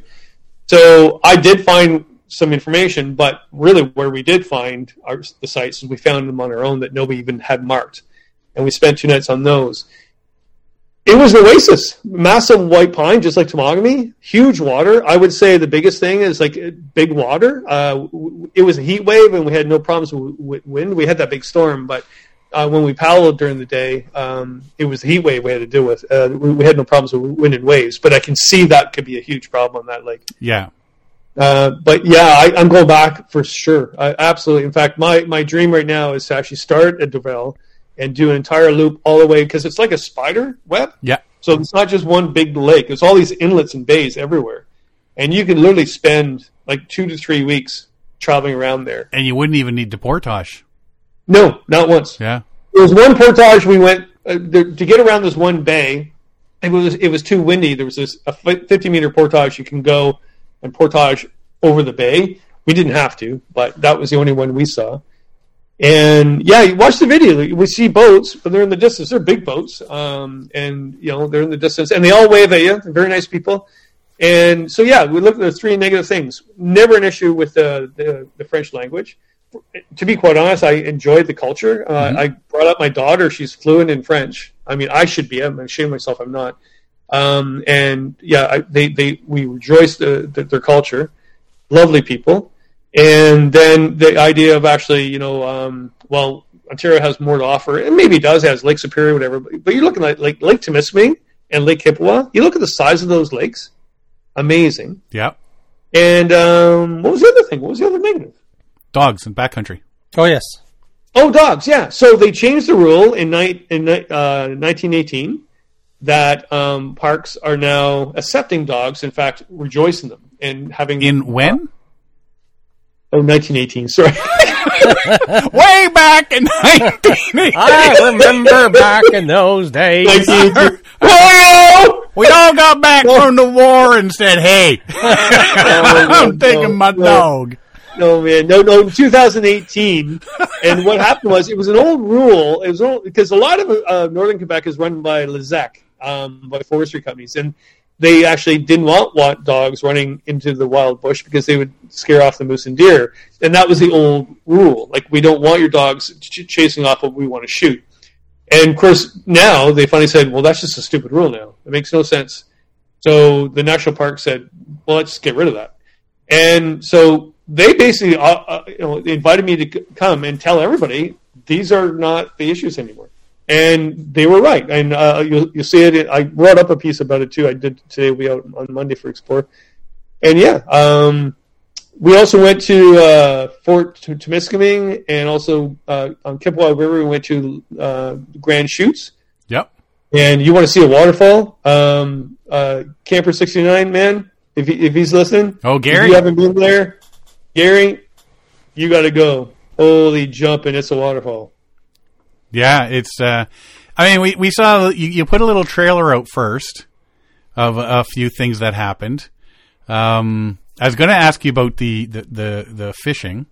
So I did find some information, but really where we did find our, the sites, we found them on our own that nobody even had marked, and we spent two nights on those. It was an oasis, massive white pine, just like Temagami, huge water. I would say the biggest thing is like big water. Uh, it was a heat wave, and we had no problems with wind. We had that big storm, but uh, when we paddled during the day, um, it was the heat wave we had to deal with. Uh, we, we had no problems with wind and waves, but I can see that could be a huge problem on that lake. Yeah. Uh, but yeah, I, I'm going back for sure. I, absolutely. In fact, my, my dream right now is to actually start at Duvel and do an entire loop all the way, because it's like a spider web. Yeah. So it's not just one big lake. It's all these inlets and bays everywhere. And you can literally spend like two to three weeks traveling around there. And you wouldn't even need the portage. No, not once. Yeah. There was one portage we went uh, there, to get around this one bay. It was it was too windy. There was this a fifty meter portage you can go and portage over the bay. We didn't have to, but that was the only one we saw. And yeah, you watch the video. We see boats, but they're in the distance. They're big boats, um, and you know they're in the distance, and they all wave at you. They're very nice people. And so yeah, we looked at the three negative things. Never an issue with the the, the French language. To be quite honest, I enjoyed the culture. Uh, mm-hmm. I brought up my daughter; she's fluent in French. I mean, I should be. I'm ashamed of myself. I'm not. Um, and yeah, I, they they we rejoiced the, the, their culture. Lovely people. And then the idea of actually, you know, um, well, Ontario has more to offer, and maybe it does, has Lake Superior, whatever. But, but you're looking at like Lake Temiskaming and Lake Chippewa. You look at the size of those lakes, amazing. Yeah. And um, what was the other thing? What was the other negative? Dogs in backcountry. Oh yes. Oh, dogs. Yeah. So they changed the rule in ni- in uh, nineteen eighteen that um, parks are now accepting dogs. In fact, rejoicing them and having in when. Oh, nineteen eighteen, sorry. Way back in nineteen eighteen. I remember back in those days. Oh, we all got back oh. from the war and said, hey, oh, I'm no, taking no, my no. dog. No, man. No, no, two thousand eighteen. And what happened was, it was an old rule. It was old, because a lot of uh, northern Quebec is run by L E Z E C, um, by forestry companies. And they actually didn't want, want dogs running into the wild bush because they would scare off the moose and deer. And that was the old rule. Like, we don't want your dogs ch- chasing off what we want to shoot. And, of course, now they finally said, well, that's just a stupid rule now. It makes no sense. So the national park said, well, let's get rid of that. And so they basically uh, uh, you know, invited me to c- come and tell everybody these are not the issues anymore. And they were right. And uh, you'll, you'll see it. I wrote up a piece about it, too. I did today. We'll be out on Monday for Explore. And, yeah, um, we also went to uh, Fort Temiskaming, and also uh, on Chippewa River, we went to uh, Grand Chutes. Yep. And you want to see a waterfall? Um, uh, Camper sixty-nine, man, if, he, if he's listening. Oh, Gary. If you haven't been there, Gary, you got to go. Holy jumping, it's a waterfall. Yeah, it's. Uh, I mean, we we saw you, you put a little trailer out first of a, a few things that happened. Um, I was going to ask you about the the the, the fishing.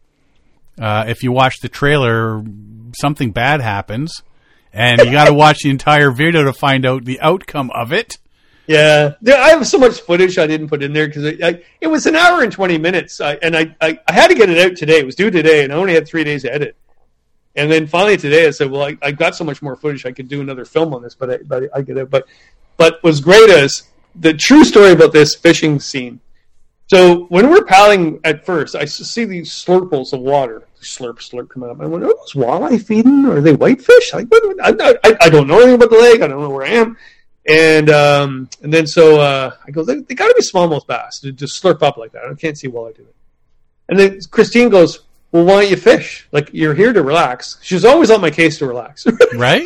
Uh, if you watch the trailer, something bad happens, and you got to watch the entire video to find out the outcome of it. Yeah, I have so much footage I didn't put in there because it, it was an hour and twenty minutes, I, and I, I I had to get it out today. It was due today, and I only had three days to edit. And then finally today I said, well, I, I got so much more footage I could do another film on this, but I, but I get it. But but what's great is the true story about this fishing scene. So when we're paddling at first, I see these slurples of water, slurp, slurp coming up. I went, are those walleye feeding? Or are they whitefish? Like, I, I, I don't know anything about the lake. I don't know where I am. And um, and then so uh, I go, they, they got to be smallmouth bass to just slurp up like that. I can't see walleye do it. And then Christine goes, well, why don't you fish? Like, you're here to relax. She's always on my case to relax. Right?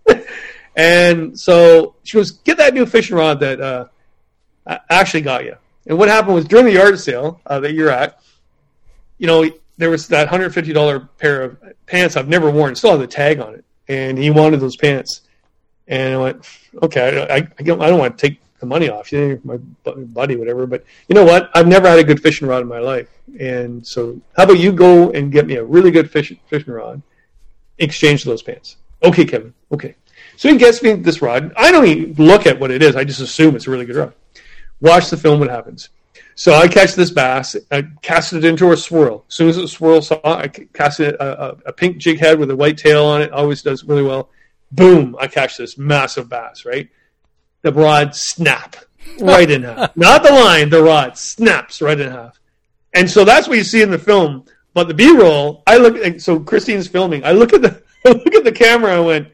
And so she goes, get that new fishing rod that uh, Ashley got you. And what happened was during the yard sale uh, that you're at, you know, there was that one hundred fifty dollars pair of pants I've never worn. Still have the tag on it. And he wanted those pants. And I went, okay, I, I, I don't want to take the money off you, my buddy, whatever. But you know what? I've never had a good fishing rod in my life. And so how about you go and get me a really good fish, fishing rod, exchange those pants. Okay, Kevin. Okay. So he gets me this rod. I don't even look at what it is. I just assume it's a really good rod. Watch the film, what happens. So I catch this bass. I cast it into a swirl. As soon as the swirl saw, I cast it a, a, a pink jig head with a white tail on it. Always does really well. Boom! I catch this massive bass, right? The rod snap right in half. Not the line, the rod snaps right in half. And so that's what you see in the film. But the B-roll, I look at, so Christine's filming. I look at the I look at the camera and went,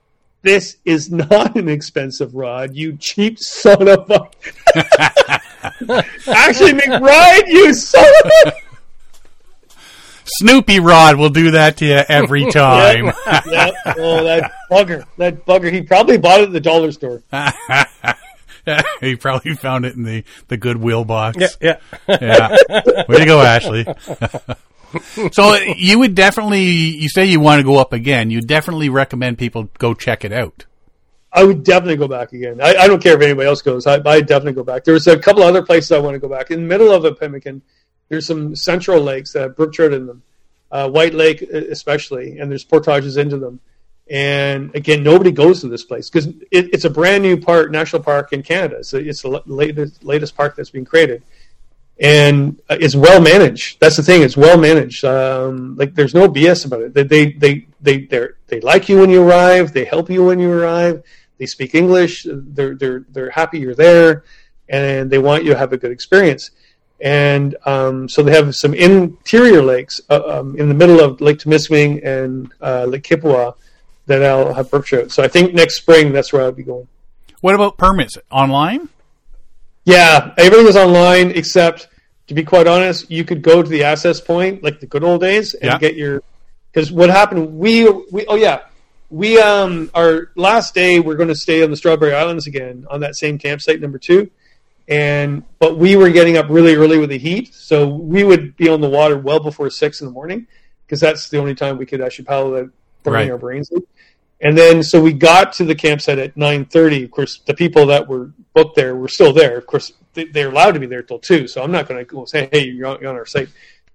this is not an expensive rod, you cheap son of a... Actually, McBride, you son of a... Snoopy Rod will do that to you every time. Yep. Yep. Oh, that bugger. That bugger. He probably bought it at the dollar store. He probably found it in the, the Goodwill box. Yeah, yeah. Yeah. Way to go, Ashley. So you would definitely, you say you want to go up again. You definitely recommend people go check it out. I would definitely go back again. I, I don't care if anybody else goes. I I definitely go back. There's a couple other places I want to go back. In the middle of a Pemmican, there's some central lakes that have brook trout in them. Uh, White Lake especially, and there's portages into them. And again, nobody goes to this place because it, it's a brand new park, national park in Canada. So it's the latest, latest park that's being created, and it's well managed. That's the thing; it's well managed. Um, like there's no B S about it. They they they they they they like you when you arrive. They help you when you arrive. They speak English. They're they're they're happy you're there, and they want you to have a good experience. And um, so they have some interior lakes uh, um, in the middle of Lake Temiskaming and uh, Lake Kippawa that I'll have brook trout. So I think next spring that's where I'll be going. What about permits? Online? Yeah, everything is online except, to be quite honest, you could go to the access point like the good old days and Yeah. get your. Because what happened? We we oh yeah, we um our last day we're going to stay on the Strawberry Islands again on that same campsite number two. And but we were getting up really early with the heat, so we would be on the water well before six in the morning because that's the only time we could actually paddle without burning Right. our brains out. And then so we got to the campsite at nine thirty. Of course, the people that were booked there were still there. Of course, they, they're allowed to be there till two, so I'm not going to go say, "Hey, you're on, you're on our site."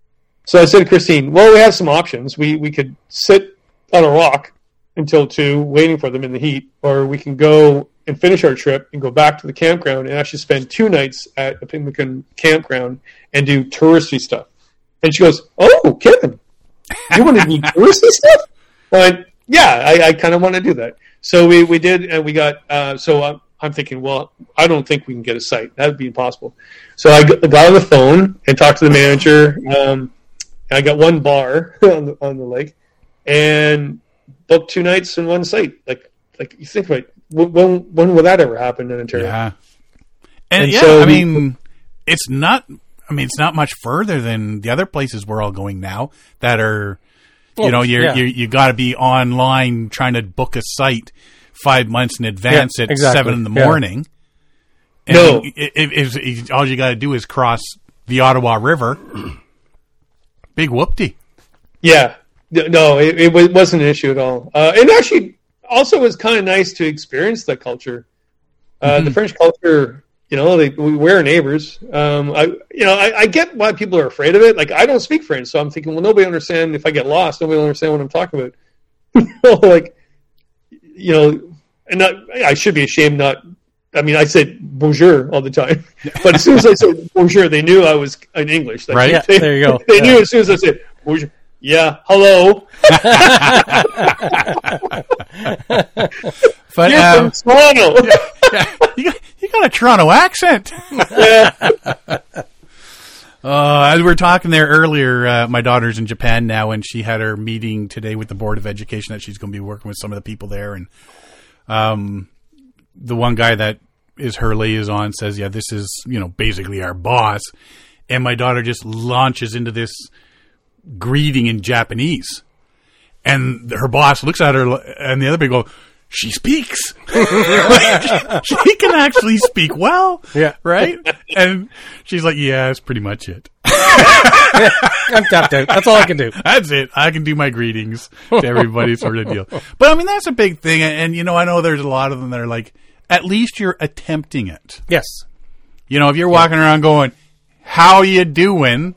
So I said to Christine, "Well, we have some options. We we could sit on a rock until two, waiting for them in the heat, or we can go and finish our trip and go back to the campground and actually spend two nights at the Pimlico campground and do touristy stuff." And she goes, "Oh, Kevin, you want to do touristy stuff?" I went, "Yeah, I, I kind of want to do that." So we, we did, and we got, uh, so I'm, I'm thinking, well, I don't think we can get a site. That would be impossible. So I got got on the phone and talked to the manager. Um, I got one bar on the, on the lake and booked two nights in one site. Like, like you think about it. When when will that ever happen in Ontario? Yeah. And, And yeah, so I we- mean, it's not, I mean, it's not much further than the other places we're all going now that are, you Oh, know, you're, yeah. you're, you got to be online trying to book a site five months in advance Yeah, at exactly. seven in the Yeah. morning. And No. If, if, if all you got to do is cross the Ottawa River, big whoopty. Yeah. No, it, it wa- wasn't an issue at all. Uh, and actually, also, it was kind of nice to experience that culture. Uh, The French culture, you know, they, we, we're neighbors. Um, I, you know, I, I get why people are afraid of it. Like, I don't speak French, so I'm thinking, well, nobody will understand if I get lost. Nobody will understand what I'm talking about. You know, like, you know, and not, I should be ashamed not. I mean, I said bonjour all the time, but as soon as I said bonjour, they knew I was in English. Like, Right. Yeah, They, there you go. They Yeah. knew as soon as I said bonjour. Yeah, hello. But You're um, from Toronto. you, got, you got a Toronto accent. Yeah. Uh, as we were talking there earlier, uh, my daughter's in Japan now, and she had her meeting today with the Board of Education that she's going to be working with some of the people there. And um, the one guy that is her liaison says, yeah, this is, you know, basically our boss. And my daughter just launches into this greeting in Japanese. And her boss looks at her, and the other people go, she speaks. Like, she can actually speak well. Yeah. Right? And she's like, yeah, that's pretty much it. I'm tapped out. That's all I can do. That's it. I can do my greetings to everybody sort of deal. But I mean, that's a big thing. And, and, you know, I know there's a lot of them that are like, at least you're attempting it. Yes. You know, if you're walking around going, how you doing?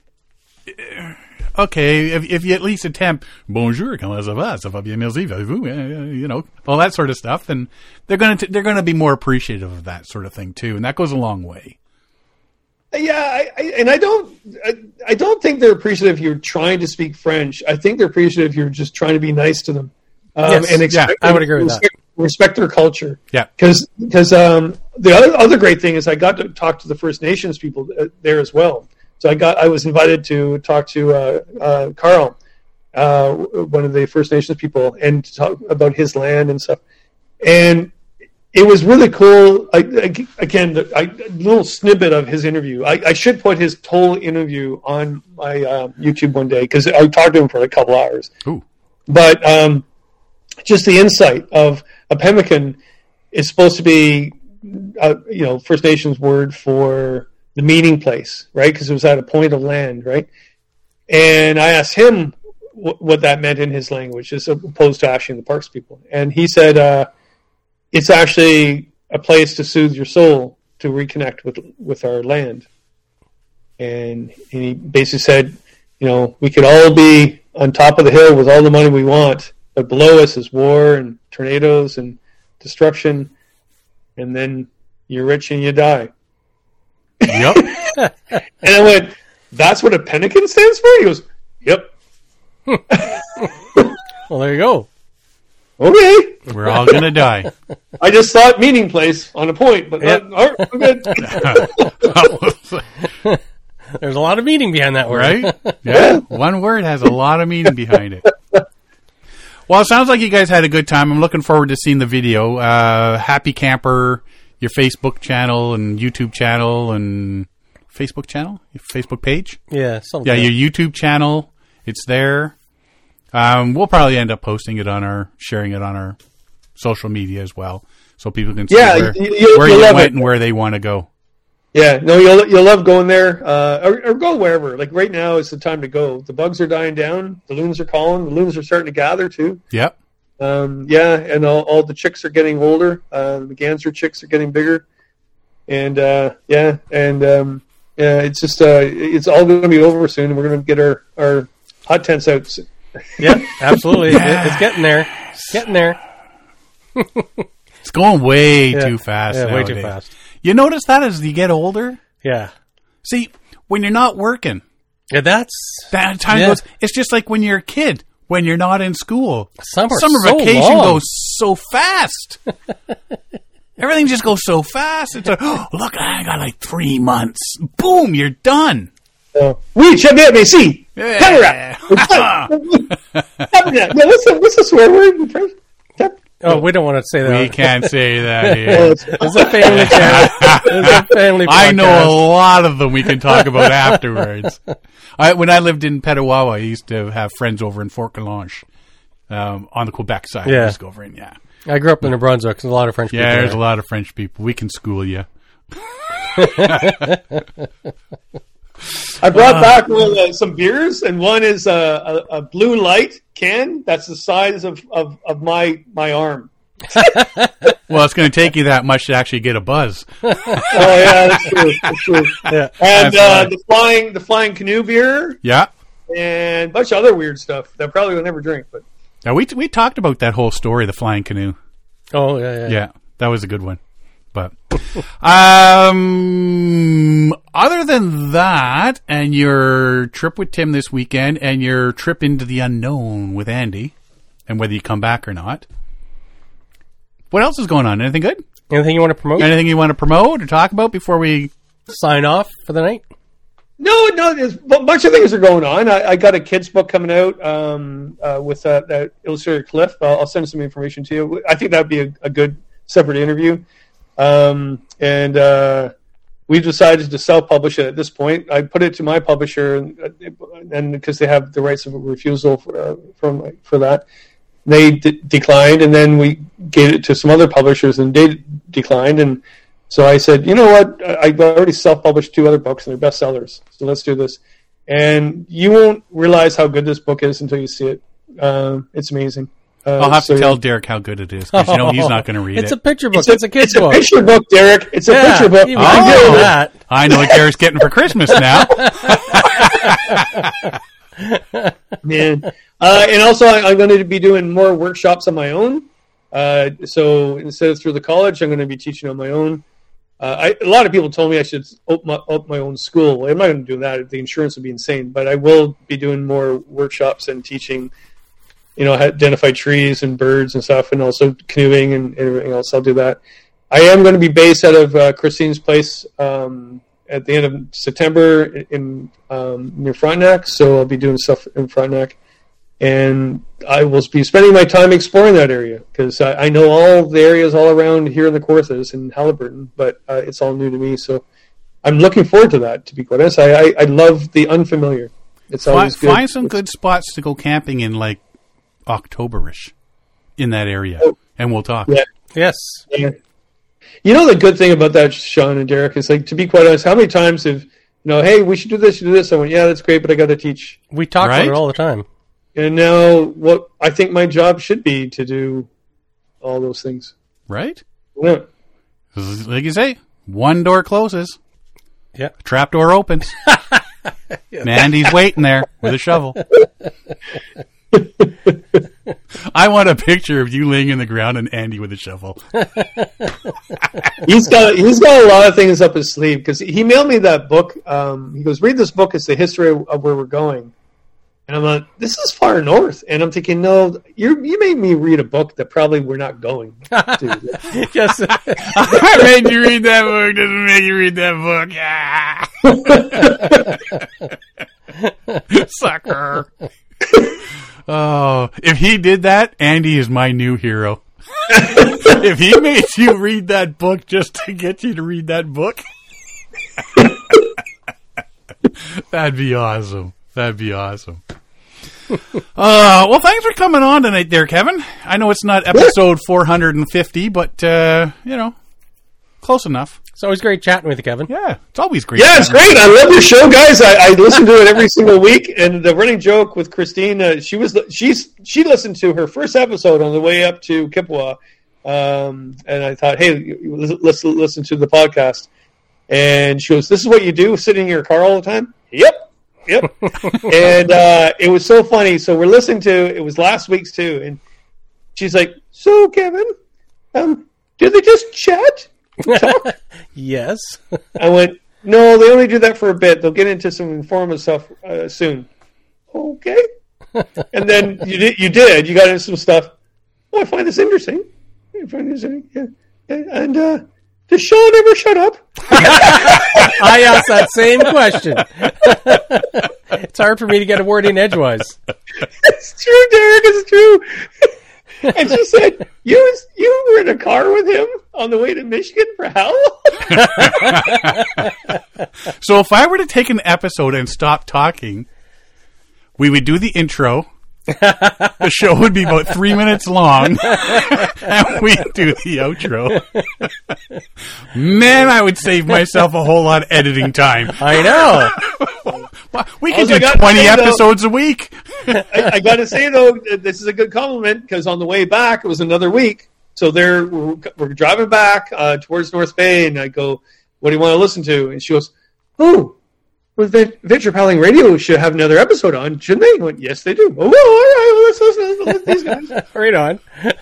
Okay, if, if you at least attempt, bonjour, comment ça va, ça va bien, merci, vous, you know, all that sort of stuff, then they're going to, they're going to be more appreciative of that sort of thing too. And that goes a long way. Yeah, I, I, and I don't, I, I don't think they're appreciative if you're trying to speak French. I think they're appreciative if you're just trying to be nice to them, um, Yes, and expect, yeah, I would agree with that. respect, respect their culture. Yeah. because because um, the other other great thing is I got to talk to the First Nations people there as well. So I got I was invited to talk to uh, uh, Carl, uh, one of the First Nations people, and to talk about his land and stuff. And it was really cool. I, I, again, the, I, a little snippet of his interview. I, I should put his whole interview on my uh, YouTube one day because I talked to him for a couple hours. Ooh. But um, just the insight of a pemmican is supposed to be, uh, you know, First Nations word for the meeting place, right? Because it was at a point of land, right? And I asked him w- what that meant in his language, as opposed to asking the Parks people. And he said, uh, it's actually a place to soothe your soul, to reconnect with with our land. And he basically said, you know, we could all be on top of the hill with all the money we want, but below us is war and tornadoes and destruction, and then you're rich and you die. Yep. And I went, that's what a pemmican stands for? He goes, yep. Well, there you go. Okay. We're all going to die. I just thought meeting place on a point, but Yep. uh, all right, we're good. There's a lot of meaning behind that word. Right? Yeah. One word has a lot of meaning behind it. Well, it sounds like you guys had a good time. I'm looking forward to seeing the video. Uh, Happy Camper, your Facebook channel and YouTube channel and Facebook channel, your Facebook page. Yeah, something. Yeah, like your YouTube channel. It's there. Um, we'll probably end up posting it on our, sharing it on our social media as well, so people can see Yeah, where, you- you- where you'll you love went it. and where they want to go. Yeah, no, you'll you'll love going there, uh, or, or go wherever. Like right now is the time to go. The bugs are dying down. The loons are calling. The loons are starting to gather too. Yep. Um, yeah, and all, all the chicks are getting older. Uh, the Ganser chicks are getting bigger, and uh, yeah, and um, yeah, it's just uh, it's all going to be over soon. And we're going to get our, our hot tents out soon. Yeah, absolutely. It- it's getting there. It's getting there. It's going way Yeah. too fast. Yeah, way too nowadays. fast. You notice that as you get older? Yeah. See, when you're not working, Yeah, that's that time Yeah. goes. It's just like when you're a kid, when you're not in school. Summer, Summer so vacation long. goes so fast. Everything just goes so fast. It's like, oh, look, I got like three months. Boom, you're done. So, oui, je bien, mais si. Yeah. Camera. Yeah, what's the what's the swear word in French? Tap- Oh, we don't want to say that. We can't say that Oh, here. it's- It's a family channel. It's a family I know a podcast. lot of them we can talk about afterwards. I, when I lived in Petawawa, I used to have friends over in Fort Gallanche, um, on the Quebec side. Yeah. I used to go over in, yeah. I grew up in New Brunswick. There's a lot of French people Yeah, there's there. a lot of French people. We can school you. I brought back one, uh, some beers, and one is a, a, a blue light can that's the size of, of, of my my arm. Well, it's going to take you that much to actually get a buzz. Oh yeah, that's true. That's true. Yeah. And That's uh, right. the flying the flying canoe beer Yeah. and a bunch of other weird stuff that I probably will never drink. But Now, we we talked about that whole story, the flying canoe. Oh, yeah, yeah. Yeah, that was a good one. But um, other than that, and your trip with Tim this weekend, and your trip into the unknown with Andy, and whether you come back or not, what else is going on? Anything good? Anything you want to promote? Anything you want to promote or talk about before we? Sign off for the night? no, no, there's a bunch of things are going on. I, I got a kids book coming out um, uh, with that, that illustrator Cliff. I'll, I'll send some information to you. I think that'd be a, a good separate interview. Um, and uh, we've decided to self-publish it at this point. I put it to my publisher, and, and because they have the rights of refusal for, uh, from for that, they de- declined. And then we gave it to some other publishers, and they declined. And so I said, you know what? I- I've already self-published two other books, and they're bestsellers. So let's do this. And you won't realize how good this book is until you see it. Um, it's amazing. Uh, I'll have so, to tell yeah. Derek how good it is because you know he's not going to read It's it. a picture book. It's It's a, a, kid's it's book. a picture book, Derek. It's a yeah, picture book. you Oh. can I do know that. I know what Derek's getting for Christmas now. Man. Uh, and also, I, I'm going to be doing more workshops on my own. Uh, so instead of through the college, I'm going to be teaching on my own. Uh, I, a lot of people told me I should open my, open my own school. Well, I'm not going to do that. The insurance would be insane. But I will be doing more workshops and teaching, you know, how to identify trees and birds and stuff, and also canoeing and everything else. I'll do that. I am going to be based out of uh, Christine's place um, at the end of September in um, near Frontenac. So I'll be doing stuff in Frontenac. and I will be spending my time exploring that area because I, I know all the areas all around here in the Kawarthas and Halliburton, but uh, it's all new to me. So I'm looking forward to that, to be quite honest. I, I, I love the unfamiliar. It's always Find, good. find some good spots to go camping in, like Octoberish, in that area, Oh. and we'll talk. Yeah. Yes. Yeah. You know, the good thing about that, Sean and Derek, is like, to be quite honest, how many times have, you know, hey, we should do this, do this. I went, yeah, that's great, but I got to teach. We talk Right? about it all the time. And now what I think my job should be to do all those things. Right? Yeah. Like you say, one door closes, Yeah. trap door opens. And Andy's waiting there with a shovel. I want a picture of you laying in the ground and Andy with a shovel. He's got he's got a lot of things up his sleeve because he mailed me that book. Um, he goes, read this book. It's the history of, of where we're going. And I'm like, this is far north. And I'm thinking, no, you you made me read a book that probably we're not going to. Yes. I made you read that book. Doesn't make you read that book. Yeah. Sucker. Oh, if he did that, Andy is my new hero. If he made you read that book just to get you to read that book, that'd be awesome. That'd be awesome. Uh, well, thanks for coming on tonight there, Kevin. I know it's not episode four hundred fifty, but, uh, you know, close enough. It's always great chatting with you, Kevin. Yeah, it's always great. Yeah, it's great. I love your show, guys. I, I listen to it every single week. And the running joke with Christine, uh, she was she's she listened to her first episode on the way up to Kippawa, um, and I thought, hey, let's listen to the podcast. And she goes, "This is what you do, sitting in your car all the time?" Yep, yep. And uh, it was so funny. So we're listening to it was last week's too, and she's like, "So, Kevin, um, do they just chat?" Yes. I went, no, they only do that for a bit. They'll get into some informative stuff uh, soon. Okay. And then you did, you did. You got into some stuff. Oh, I find this interesting. I find this interesting. Yeah. And uh, does Sean ever shut up? I asked that same question. It's hard for me to get a word in edgewise. It's true, Derek. It's true. And she said, you was, you were in a car with him on the way to Michigan for how long? So if I were to take an episode and stop talking, we would do the intro. The show would be about three minutes long, and we'd do the outro. Man, I would save myself a whole lot of editing time. I know. We could Also do got twenty to say, though- episodes a week. I, I got to say, though, this is a good compliment because on the way back, it was another week. So there, we're, we're driving back uh, towards North Bay, and I go, what do you want to listen to? And she goes, oh, well, the Venture Paddling Radio should have another episode on, shouldn't they? I went, yes, they do. Oh, well, all right, well, let's listen to these guys. Right on.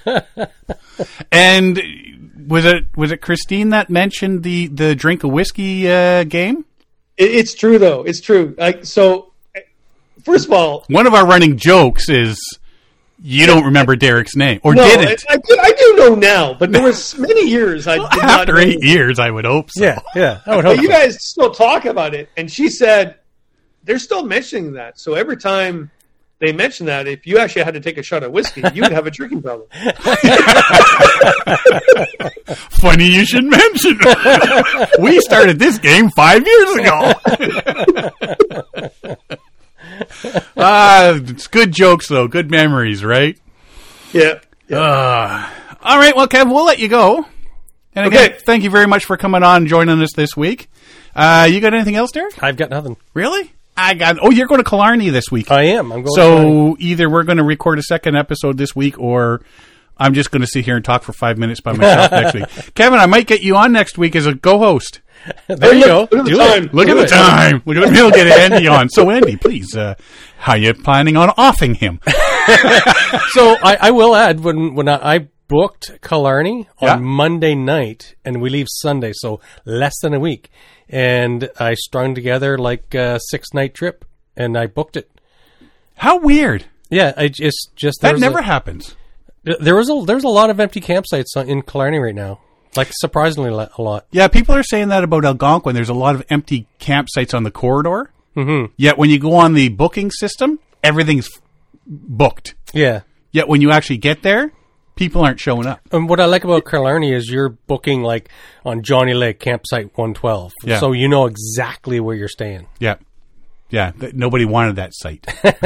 And was it was it Christine that mentioned the, the drink of whiskey uh, game? It, it's true, though. It's true. Like, so, first of all, One of our running jokes is you don't remember Derek's name, or no, didn't. I, I, do, I do know now, but there was many years I did not After know. eight years, I would hope so. Yeah, yeah. I would hope But you so. guys still talk about it, and she said they're still mentioning that. So every time they mention that, if you actually had to take a shot of whiskey, you would have a drinking problem. Funny you should mention it. We started this game five years ago. Ah, it's good jokes, though. Good memories, right? Yeah. yeah. Uh, all right, well, Kev, we'll let you go. And again, Okay. thank you very much for coming on and joining us this week. Uh, you got anything else, Derek? I've got nothing. Really? I got. Oh, you're going to Killarney this week. I am. I'm going. So either we're going to record a second episode this week, or I'm just going to sit here and talk for five minutes by myself next week. Kevin, I might get you on next week as a co-host. there you go. Look at the Do time. it. Look Do at the it. time. Look at the. We'll get Andy on. So Andy, please, uh, how you planning on offing him? So I, I will add when when I, I booked Killarney on Yeah. Monday night, and we leave Sunday, so less than a week, and I strung together like a six night trip, and I booked it. How weird. Yeah, I just just That there was never a, happens. there was a there's a lot of empty campsites on- in Killarney right now, like surprisingly lo- a lot. Yeah, people are saying that about Algonquin. There's a lot of empty campsites on the corridor. Mm-hmm. Yet when you go on the booking system, everything's booked. Yeah. Yet when you actually get there, people aren't showing up. And what I like about Killarney is you're booking like on Johnny Lake campsite one twelve. Yeah. So you know exactly where you're staying. Yeah. Yeah. Th- nobody wanted that site.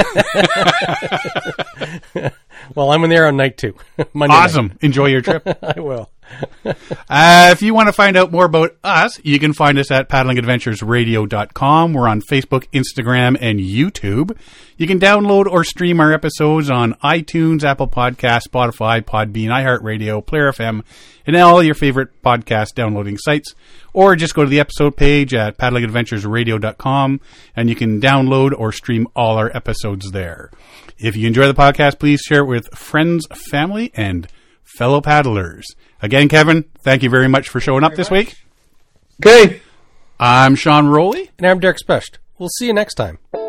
Well, I'm in there on night two. Monday Awesome. Enjoy your trip. night. I will. Uh, if you want to find out more about us, you can find us at paddling adventures radio dot com. We're on Facebook, Instagram, and YouTube. You can download or stream our episodes on iTunes, Apple Podcasts, Spotify, Podbean, iHeartRadio, Player F M, and all your favorite podcast downloading sites. Or just go to the episode page at paddling adventures radio dot com, and you can download or stream all our episodes there. If you enjoy the podcast, please share it with friends, family, and fellow paddlers. Again, Kevin, thank you very much for showing up this week. Okay. I'm Sean Rowley. And I'm Derek Specht. We'll see you next time.